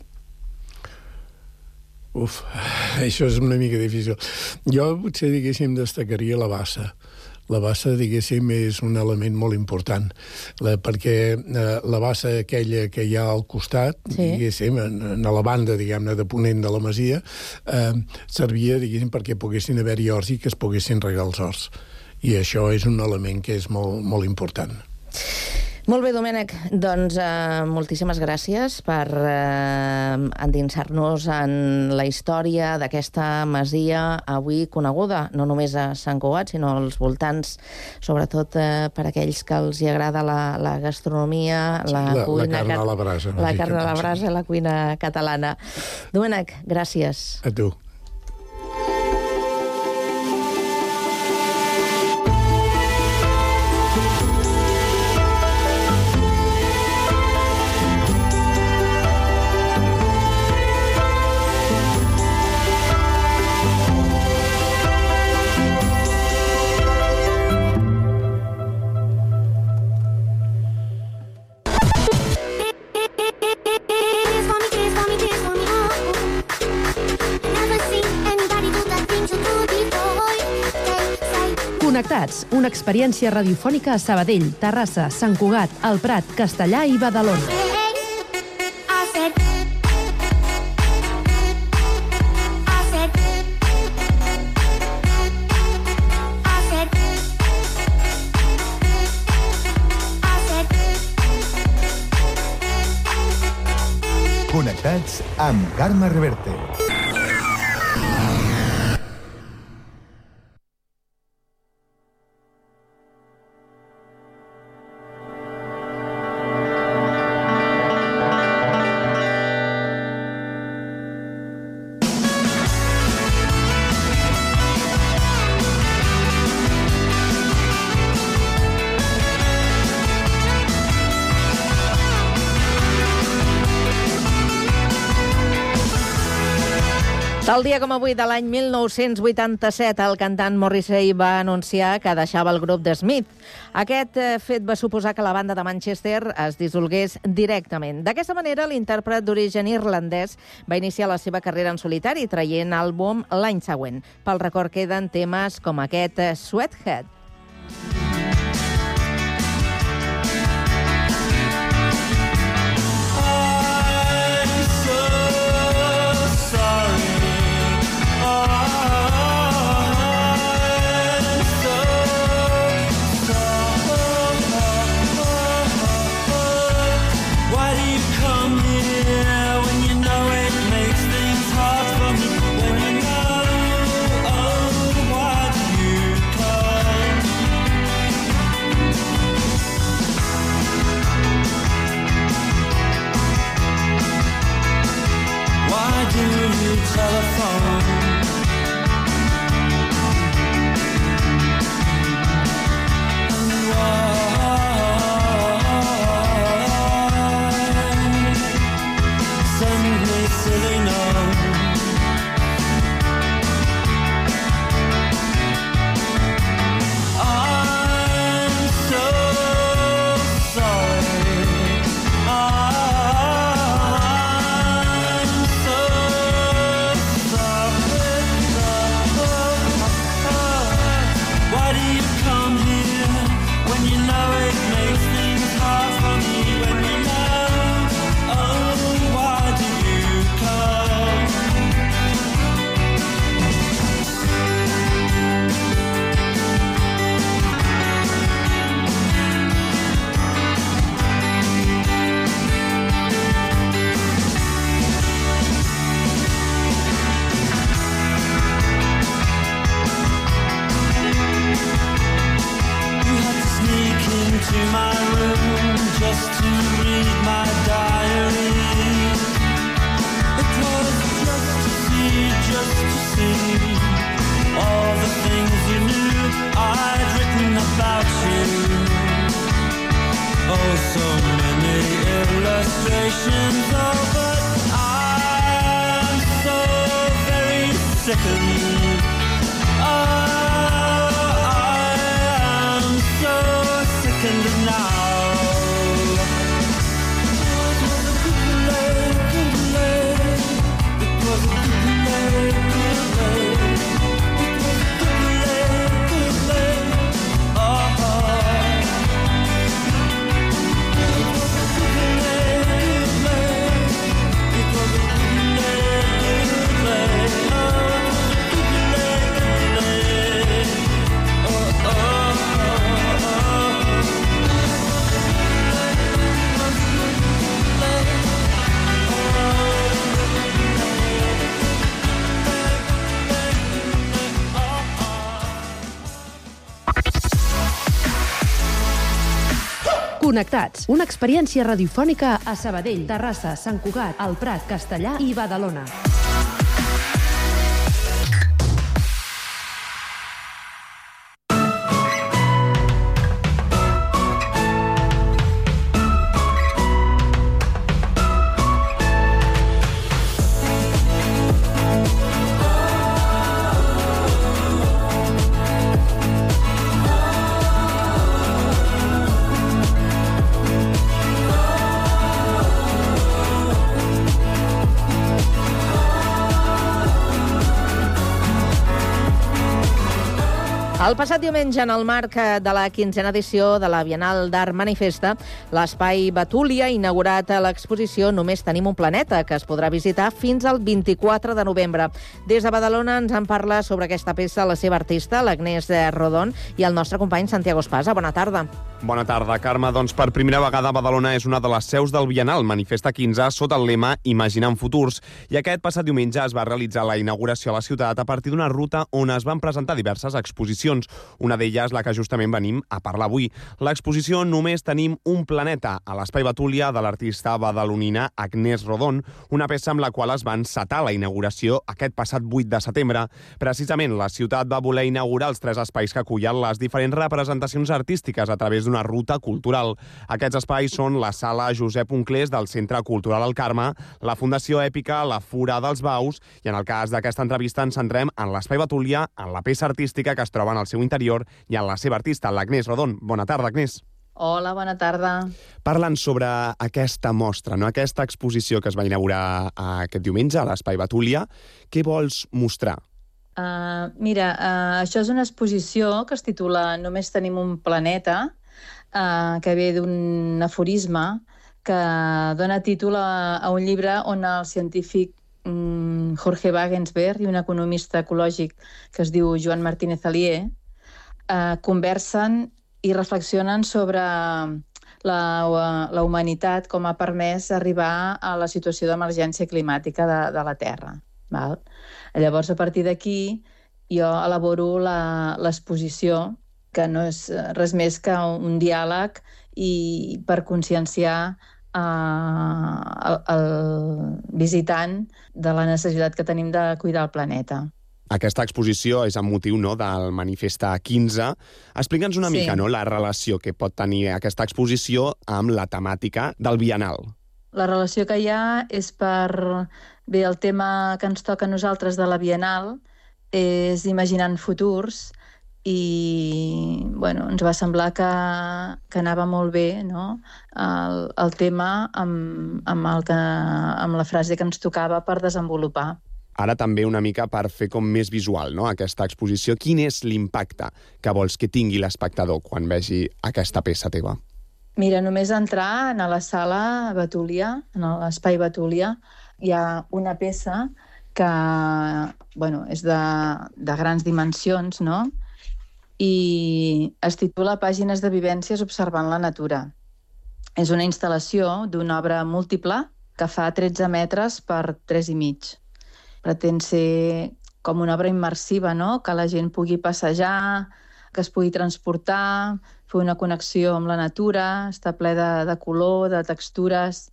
[SPEAKER 13] Uf, això és una mica difícil. Jo potser, diguéssim, destacaria la bassa. La bassa, diguéssim, és un element molt important, la, perquè eh, la bassa aquella que hi ha al costat, sí. diguéssim, en, en la banda, diguem-ne, de ponent de la masia, eh, servia, diguéssim, perquè poguessin haver-hi horts i que es poguessin regar els horts. I això és un element que és molt, molt important.
[SPEAKER 4] Molt bé, Domènec, doncs eh, moltíssimes gràcies per eh, endinsar-nos en la història d'aquesta masia avui coneguda, no només a Sant Cugat, sinó als voltants, sobretot eh, per aquells que els hi agrada la, la gastronomia, la,
[SPEAKER 13] la
[SPEAKER 4] cuina...
[SPEAKER 13] La carn a la brasa.
[SPEAKER 4] La carn a la brasa, la cuina catalana. Domènec, gràcies.
[SPEAKER 13] A tu.
[SPEAKER 7] Connectats, una experiència radiofònica a Sabadell, Terrassa, Sant Cugat, El Prat, Castellà i Badalona.
[SPEAKER 8] Connectats amb Carme Reverte.
[SPEAKER 4] Tal dia com avui de l'any mil nou-cents vuitanta-set, el cantant Morrissey va anunciar que deixava el grup de Smith. Aquest fet va suposar que la banda de Manchester es dissolgués directament. D'aquesta manera, l'intèrpret d'origen irlandès va iniciar la seva carrera en solitari, traient àlbum l'any següent. Pel record queden temes com aquest Sweathead.
[SPEAKER 11] Sick of you. Oh,
[SPEAKER 7] Connectats, una experiència radiofònica a Sabadell, Terrassa, Sant Cugat, El Prat, Castellà i Badalona.
[SPEAKER 4] El passat diumenge, en el marc de la quinzena edició de la Bienal d'Art Manifesta, l'Espai Betúlia ha inaugurat l'exposició Només tenim un planeta, que es podrà visitar fins al vint-i-quatre de novembre. Des de Badalona ens en parla sobre aquesta peça la seva artista, l'Agnès Rodon, i el nostre company Santiago Espasa. Bona tarda.
[SPEAKER 14] Bona tarda, Carme. Doncs per primera vegada Badalona és una de les seus del Bienal Manifesta quinze sota el lema Imaginant futurs. I aquest passat diumenge es va realitzar la inauguració a la ciutat a partir d'una ruta on es van presentar diverses exposicions. Una d'elles, la que justament venim a parlar avui. L'exposició Només tenim un planeta, a l'Espai Betúlia de l'artista badalonina Agnès Rodon, una peça amb la qual es va encetar la inauguració aquest passat vuit de setembre. Precisament, la ciutat va voler inaugurar els tres espais que acullen les diferents representacions artístiques a través d'una ruta cultural. Aquests espais són la Sala Josep Unclés del Centre Cultural El Carme, la Fundació Èpica, la Fura dels Baus, i en el cas d'aquesta entrevista ens centrem en l'Espai Betúlia, en la peça artística que es troba en el seu interior i en la seva artista, l'Agnès Rodon. Bona tarda, Agnès.
[SPEAKER 15] Hola, bona tarda.
[SPEAKER 14] Parlant sobre aquesta mostra, no? Aquesta exposició que es va inaugurar aquest diumenge a l'Espai Betúlia, què vols mostrar?
[SPEAKER 15] Uh, mira, uh, això és una exposició que es titula Només tenim un planeta, uh, que ve d'un aforisme que dona títol a, a un llibre on el científic um, Jorge Wagensberg i un economista ecològic que es diu Joan Martínez Alier uh, conversen i reflexionen sobre la, la humanitat, com ha permès arribar a la situació d'emergència climàtica de, de la Terra. Val? Llavors, a partir d'aquí, jo elaboro l'exposició, que no és res més que un diàleg i per conscienciar eh, el, el visitant de la necessitat que tenim de cuidar el planeta.
[SPEAKER 14] Aquesta exposició és amb motiu, no, del Manifesta quinze. Explica'ns una sí. mica, no, la relació que pot tenir aquesta exposició amb la temàtica del Bienal.
[SPEAKER 15] La relació que hi ha és per... Bé, el tema que ens toca a nosaltres de la Bienal és Imaginant futurs i, bueno, ens va semblar que, que anava molt bé, no?, el, el tema amb, amb, el que, amb la frase que ens tocava per desenvolupar.
[SPEAKER 14] Ara també una mica per fer com més visual, no?, aquesta exposició. Quin és l'impacte que vols que tingui l'espectador quan vegi aquesta peça teva?
[SPEAKER 15] Mira, només entrar a la sala Betúlia, en l'espai Betúlia, hi ha una peça que, bueno, és de, de grans dimensions, no?, i es titula Pàgines de vivències observant la natura. És una instal·lació d'una obra múltiple que fa tretze metres per tres i mig. Pretén ser com una obra immersiva, no?, que la gent pugui passejar, que es pugui transportar, fer una connexió amb la natura, està ple de, de color, de textures,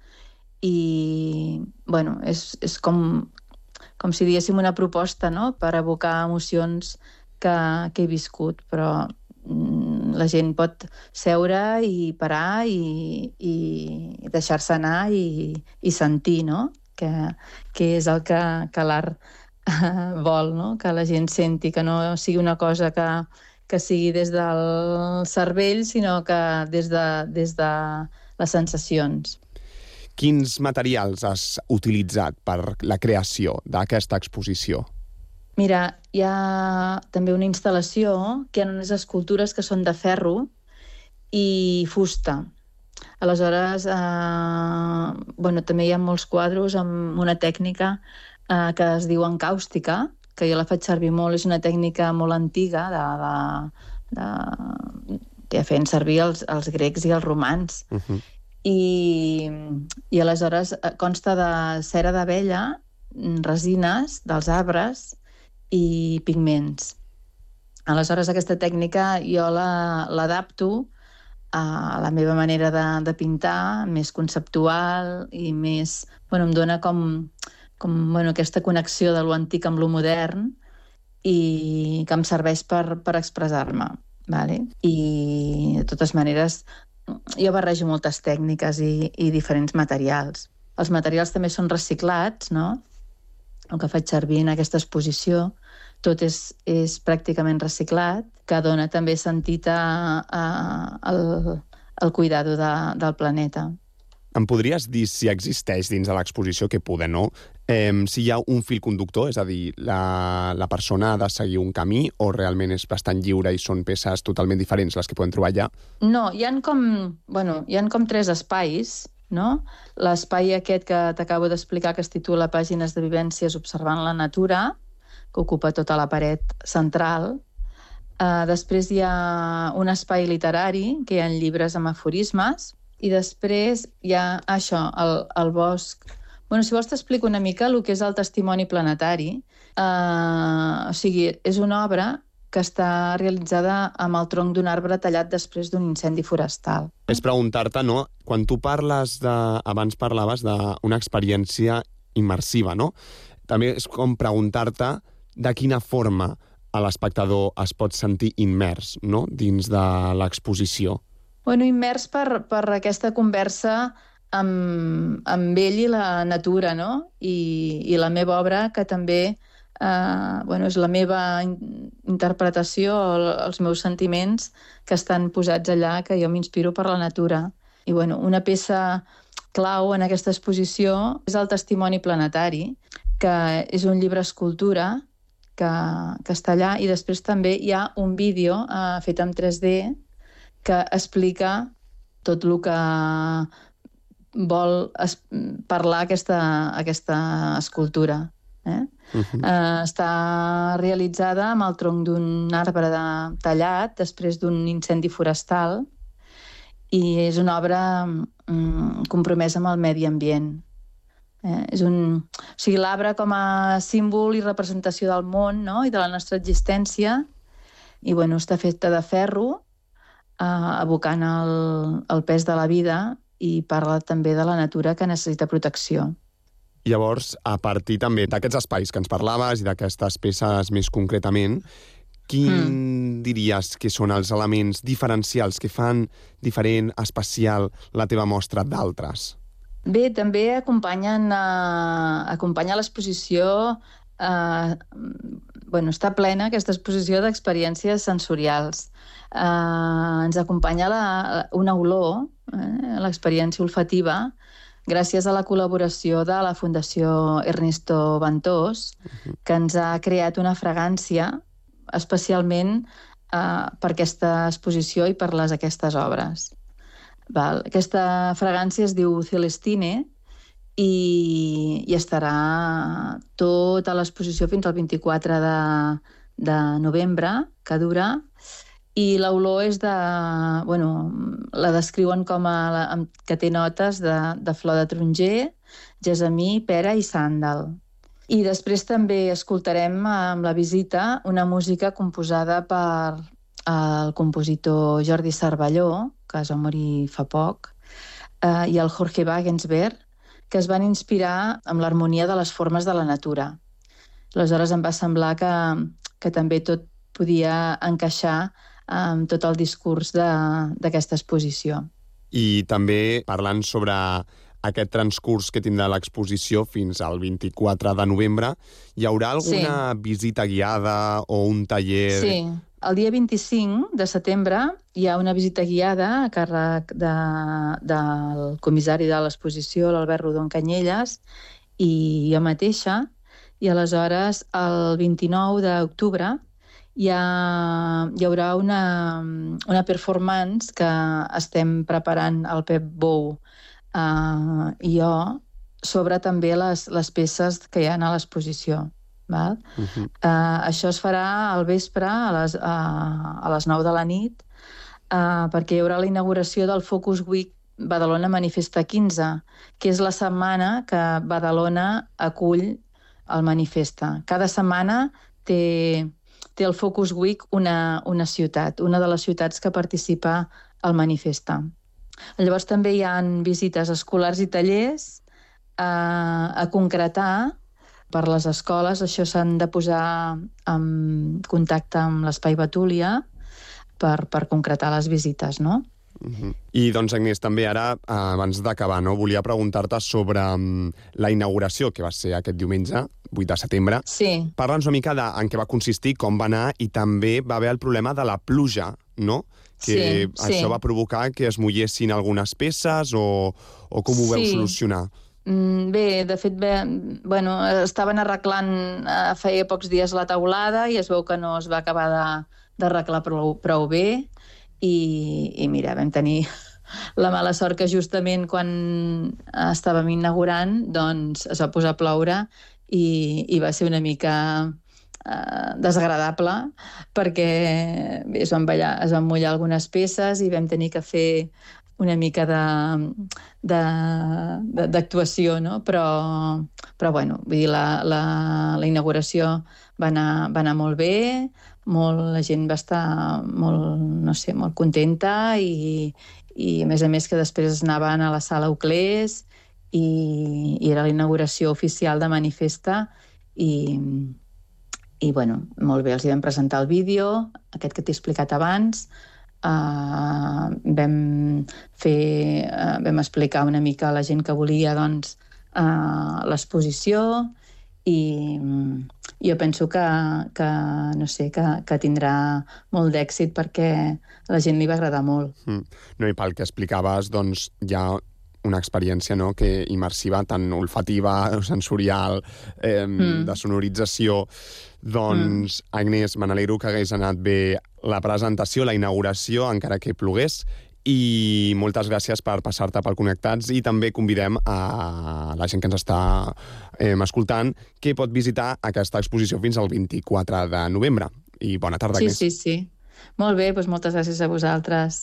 [SPEAKER 15] i bueno, és, és com, com si diguéssim una proposta, no?, per evocar emocions que, que he viscut, però mm, la gent pot seure i parar i, i deixar-se anar i, i sentir, no?, que, que és el que, que l'art eh, vol, no?, que la gent senti, que no sigui una cosa que, que sigui des del cervell, sinó que des de, des de les sensacions.
[SPEAKER 14] Quins materials has utilitzat per la creació d'aquesta exposició?
[SPEAKER 15] Mira, hi ha també una instal·lació que hi ha unes escultures que són de ferro i fusta. Aleshores, eh, bueno, també hi ha molts quadros amb una tècnica eh, que es diu encàustica, que jo la faig servir molt, és una tècnica molt antiga de, de, de, que feien servir els, els grecs i els romans. Uh-huh. I, i aleshores consta de cera d'abella, resines dels arbres i pigments. Aleshores aquesta tècnica jo l'adapto a la meva manera de, de pintar, més conceptual i més... Bueno, em dona com, com bueno, aquesta connexió de lo antic amb lo modern i que em serveix per, per expressar-me. Vale? I, de totes maneres, jo barrejo moltes tècniques i, i diferents materials. Els materials també són reciclats, no? El que faig servir en aquesta exposició, tot és, és pràcticament reciclat, que dona també sentit a, a, al, al cuidado de, del planeta.
[SPEAKER 14] Em podries dir si existeix dins de l'exposició, que poder no, eh, si hi ha un fil conductor, és a dir, la, la persona ha de seguir un camí o realment és bastant lliure i són peces totalment diferents les que podem trobar allà?
[SPEAKER 15] No, hi ha com, bueno, hi ha com tres espais, no? L'espai aquest que t'acabo d'explicar, que es titula Pàgines de vivències observant la natura, que ocupa tota la paret central. Uh, després hi ha un espai literari, que hi ha llibres amb aforismes, i després hi ha això, el, el bosc. Bueno, si vols t'explico una mica el que és el testimoni planetari. Uh, o sigui, és una obra que està realitzada amb el tronc d'un arbre tallat després d'un incendi forestal.
[SPEAKER 14] És preguntar-te, no? Quan tu parles de... Abans parlaves d'una experiència immersiva, no? També és com preguntar-te de quina forma l'espectador es pot sentir immers, no?, dins de l'exposició.
[SPEAKER 15] Bueno, immers per, per aquesta conversa amb, amb ell i la natura, no? I, i la meva obra, que també eh, bueno, és la meva interpretació, els meus sentiments que estan posats allà, que jo m'inspiro per la natura. I bueno, una peça clau en aquesta exposició és el testimoni planetari, que és un llibre escultura que, que està allà, i després també hi ha un vídeo eh, fet en tres D que explica tot el que vol es, parlar aquesta, aquesta escultura. Eh? Uh-huh. Eh, està realitzada amb el tronc d'un arbre de, tallat després d'un incendi forestal i és una obra mm, compromesa amb el medi ambient. Eh? És un, o sigui, l'arbre com a símbol i representació del món, no?, i de la nostra existència, i bueno, està feta de ferro, Uh, evocant el, el pes de la vida, i parla també de la natura que necessita protecció.
[SPEAKER 14] Llavors, a partir també d'aquests espais que ens parlaves i d'aquestes peces més concretament, quin mm. diries que són els elements diferencials que fan diferent, especial, la teva mostra d'altres?
[SPEAKER 15] Bé, també acompanyen uh, acompanya l'exposició. Uh, bueno, està plena aquesta exposició d'experiències sensorials. Uh, ens acompanya la, una olor, eh, l'experiència olfativa, gràcies a la col·laboració de la Fundació Ernesto Ventós, uh-huh. que ens ha creat una fragància especialment uh, per aquesta exposició i per les aquestes obres. Val. Aquesta fragància es diu Celestine i, i estarà tota l'exposició fins al vint-i-quatre de, de novembre, que dura. I l'olor és de... Bueno, la descriuen com a... que té notes de, de flor de taronger, gessamí, pera i sàndal. I després també escoltarem amb la visita una música composada per el compositor Jordi Cervelló, que es va morir fa poc, eh, i el Jorge Wagensberg, que es van inspirar amb l'harmonia de les formes de la natura. Aleshores em va semblar que, que també tot podia encaixar amb tot el discurs d'aquesta exposició.
[SPEAKER 14] I també parlant sobre aquest transcurs que tindrà l'exposició fins al vint-i-quatre de novembre, hi haurà alguna sí. visita guiada o un taller?
[SPEAKER 15] Sí, el dia vint-i-cinc de setembre hi ha una visita guiada a càrrec de, del comissari de l'exposició, l'Albert Rodon Canyelles, i jo mateixa, i aleshores el vint-i-nou d'octubre hi, ha, hi haurà una, una performance que estem preparant el Pep Bou uh, i jo sobre també les, les peces que hi ha a l'exposició. Val? Uh-huh. Uh, això es farà al vespre, a les, uh, a les nou de la nit, uh, perquè hi haurà la inauguració del Focus Week Badalona Manifesta quinze, que és la setmana que Badalona acull el Manifesta. Cada setmana té, té el Focus Week una, una ciutat, una de les ciutats que participa el Manifesta. Llavors també hi ha visites escolars i tallers a, a concretar per les escoles. Això s'han de posar en contacte amb l'Espai Betúlia per, per concretar les visites, no?
[SPEAKER 14] Uh-huh. I doncs, Agnès, també ara, abans d'acabar, no, volia preguntar-te sobre um, la inauguració que va ser aquest diumenge, vuit de setembre.
[SPEAKER 15] Sí.
[SPEAKER 14] Parla'ns una mica de en què va consistir, com va anar, i també va haver el problema de la pluja, no? Que
[SPEAKER 15] sí,
[SPEAKER 14] això
[SPEAKER 15] sí.
[SPEAKER 14] va provocar que es mullessin algunes peces o, o com ho veu
[SPEAKER 15] sí.
[SPEAKER 14] solucionar?
[SPEAKER 15] Mm, bé, de fet, bé, bueno, estaven arreglant eh, feia pocs dies la teulada i es veu que no es va acabar d'arreglar prou, prou bé i, i mira, vam tenir la mala sort que justament quan estàvem inaugurant doncs es va posar a ploure i, i va ser una mica eh, desagradable perquè bé, es van ballar, es van mullar algunes peces i vam tenir que fer una mica d'actuació, no? Però, però bueno, vull dir, la, la, la inauguració va anar, va anar molt bé, molt, la gent va estar molt, no sé, molt contenta i, i a més a més que després anaven a la sala Uclés i, i era la inauguració oficial de Manifesta i, i bueno, molt bé, els hi vam presentar el vídeo, aquest que t'he explicat abans. Uh, vam fer, uh, vam explicar una mica a la gent que volia doncs, uh, l'exposició i um, jo penso que, que, no sé, que, que tindrà molt d'èxit perquè a la gent li va agradar molt.
[SPEAKER 14] Mm. No, i pel que explicaves, doncs hi ha una experiència, no?, que immersiva, tant olfativa, sensorial, eh, mm. de sonorització. Doncs, mm. Agnès, me n'alegro que hagués anat bé la presentació, la inauguració, encara que plogués, i moltes gràcies per passar-te pel Connectats i també convidem a la gent que ens està eh, escoltant que pot visitar aquesta exposició fins al vint-i-quatre de novembre. I bona tarda, Agnès.
[SPEAKER 15] Sí, sí, sí. Molt bé, doncs moltes gràcies a vosaltres.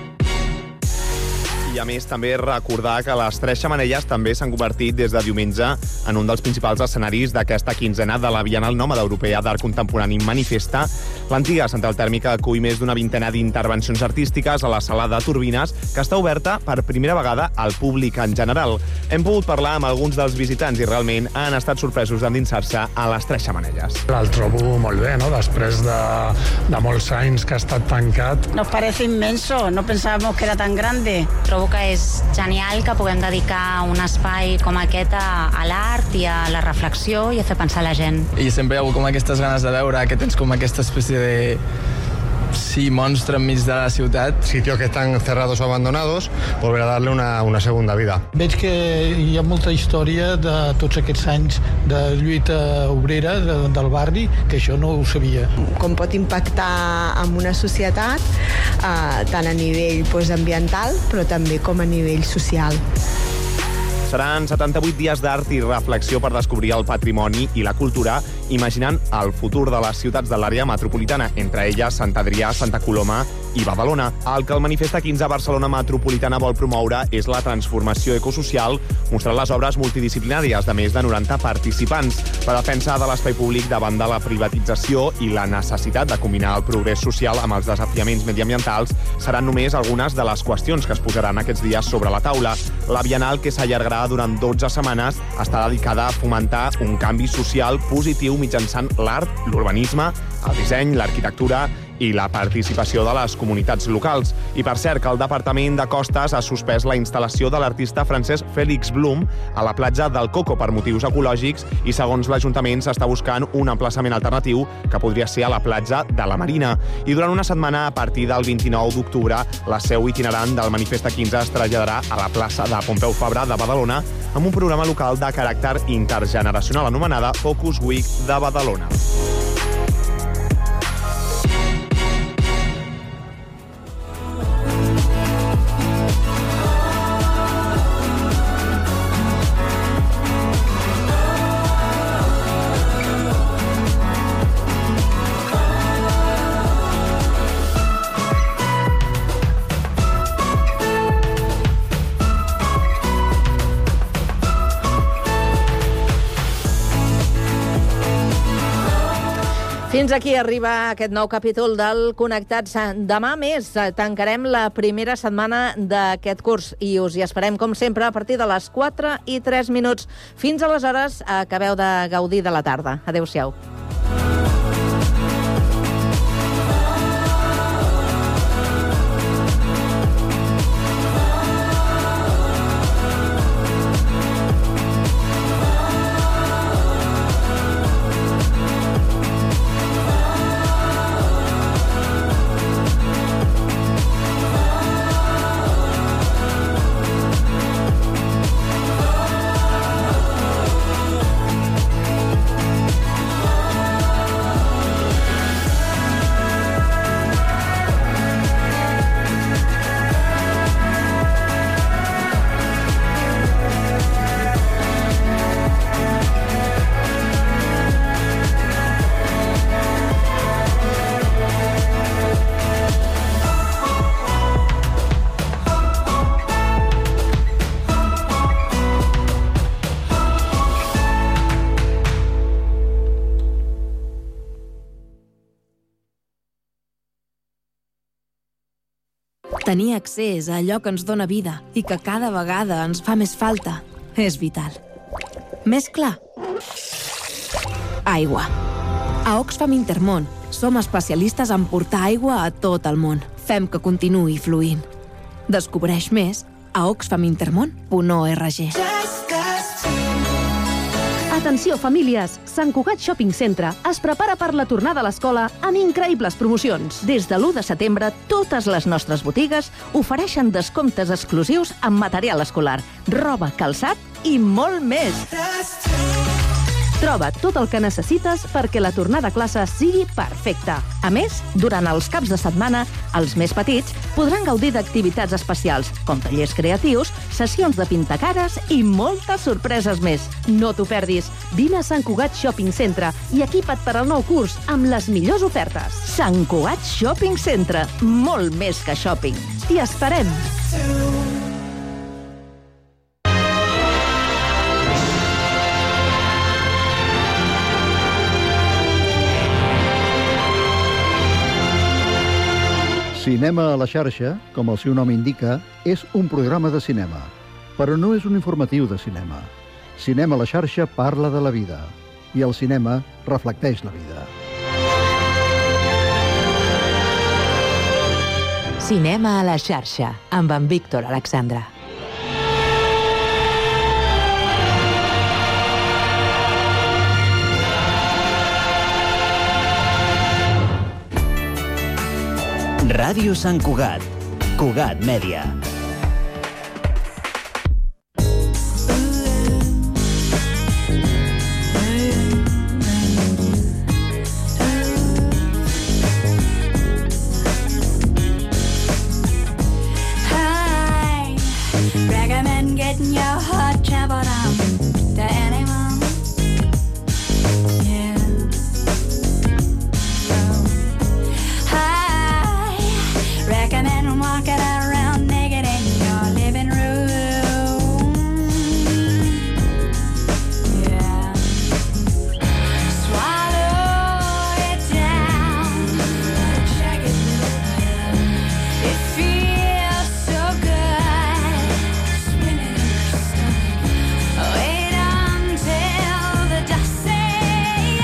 [SPEAKER 14] I a més també recordar que les Tres Xemeneies també s'han convertit des de diumenge en un dels principals escenaris d'aquesta quinzena de la Bienal Nòmada Europea d'Art Contemporani Manifesta. L'antiga central tèrmica acull més d'una vintena d'intervencions artístiques a la sala de turbines que està oberta per primera vegada al públic en general. Hem pogut parlar amb alguns dels visitants i realment han estat sorpresos d'endinsar-se a les Tres Xemeneies.
[SPEAKER 16] El trobo molt bé, no? Després de, de molts anys que ha estat tancat.
[SPEAKER 17] Nos parece inmenso, no pensábamos que era tan grande. Trobo que és genial que puguem dedicar un espai com aquest a, a l'art i a la reflexió i a fer pensar la gent.
[SPEAKER 18] I sempre hi ha hagut com aquestes ganes de veure que tens com aquesta espècie de... sí, monstre enmig de la ciutat.
[SPEAKER 19] Sitios que están cerrados o abandonados, volver a darle una, una segunda vida.
[SPEAKER 20] Veig que hi ha molta història de tots aquests anys de lluita obrera de, del barri, que això no ho sabia.
[SPEAKER 21] Com pot impactar en una societat, eh, tant a nivell pues, ambiental, però també com a nivell social.
[SPEAKER 14] Seran setanta-vuit dies d'art i reflexió per descobrir el patrimoni i la cultura, imaginant el futur de les ciutats de l'àrea metropolitana, entre elles Sant Adrià, Santa Coloma i Badalona. El que el Manifesta quinze Barcelona Metropolitana vol promoure és la transformació ecosocial, mostrant les obres multidisciplinàries de més de noranta participants, per defensa de l'espai públic davant de la privatització i la necessitat de combinar el progrés social amb els desafiaments mediambientals seran només algunes de les qüestions que es posaran aquests dies sobre la taula. La Bienal, que s'allargarà durant dotze setmanes, està dedicada a fomentar un canvi social positiu mitjançant l'art, l'urbanisme, el disseny, l'arquitectura i la participació de les comunitats locals. I per cert, que el Departament de Costes ha suspès la instal·lació de l'artista francès Félix Blum a la platja del Coco per motius ecològics i, segons l'Ajuntament, s'està buscant un emplaçament alternatiu que podria ser a la platja de la Marina. I durant una setmana, a partir del vint-i-nou d'octubre, la seu itinerant del Manifesta quinze es traslladarà a la plaça de Pompeu Fabra de Badalona amb un programa local de caràcter intergeneracional anomenada Focus Week de Badalona.
[SPEAKER 4] Fins aquí arriba aquest nou capítol del Connectats. Demà més tancarem la primera setmana d'aquest curs i us hi esperem, com sempre, a partir de les quatre i tres minuts. Fins aleshores, acabeu de gaudir de la tarda. Adéu-siau.
[SPEAKER 2] Tenir accés a allò que ens dóna vida i que cada vegada ens fa més falta és vital. Més clar? Aigua. A Oxfam Intermón som especialistes en portar aigua a tot el món. Fem que continuï fluint. Descobreix més a oxfam intermón punt org.
[SPEAKER 7] Atenció, famílies! Sant Cugat Shopping Centre es prepara per la tornada a l'escola amb increïbles promocions.
[SPEAKER 4] Des de l'u de setembre, totes les nostres botigues ofereixen descomptes exclusius en material escolar, roba, calçat i molt més.
[SPEAKER 7] Troba tot el que necessites perquè la tornada a classe sigui perfecta.
[SPEAKER 4] A més, durant els caps de setmana, els més petits podran gaudir d'activitats especials, com tallers creatius, sessions de pintacares i moltes sorpreses més.
[SPEAKER 7] No t'ho perdis. Vine a Sant Cugat Shopping Centre i equipa't per al nou curs amb les millors ofertes.
[SPEAKER 4] Sant Cugat Shopping Centre, molt més que shopping.
[SPEAKER 7] T'hi esperem!
[SPEAKER 22] Cinema a la xarxa, com el seu nom indica, és un programa de cinema, però no és un informatiu de cinema. Cinema a la xarxa parla de la vida, i el cinema reflecteix la vida.
[SPEAKER 12] Cinema a la xarxa, amb en Víctor Alexandra.
[SPEAKER 23] Ràdio Sant Cugat, Cugat Mèdia.
[SPEAKER 24] Hi, recommend getting your heart traveled on to anyone. Yeah. Recommend walking around naked in your living room. Yeah. Swallow it down. Check it out. It feels so good. Spinning in your stomach. Wait until the dust settles.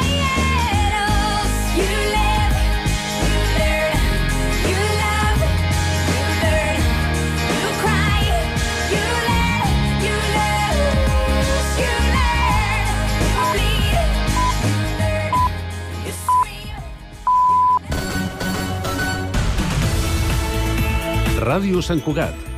[SPEAKER 24] You live, you learn, you love, you learn, you cry, you let, you lose, you learn, you bleed, you learn, you scream.
[SPEAKER 3] Ràdio Sant Cugat,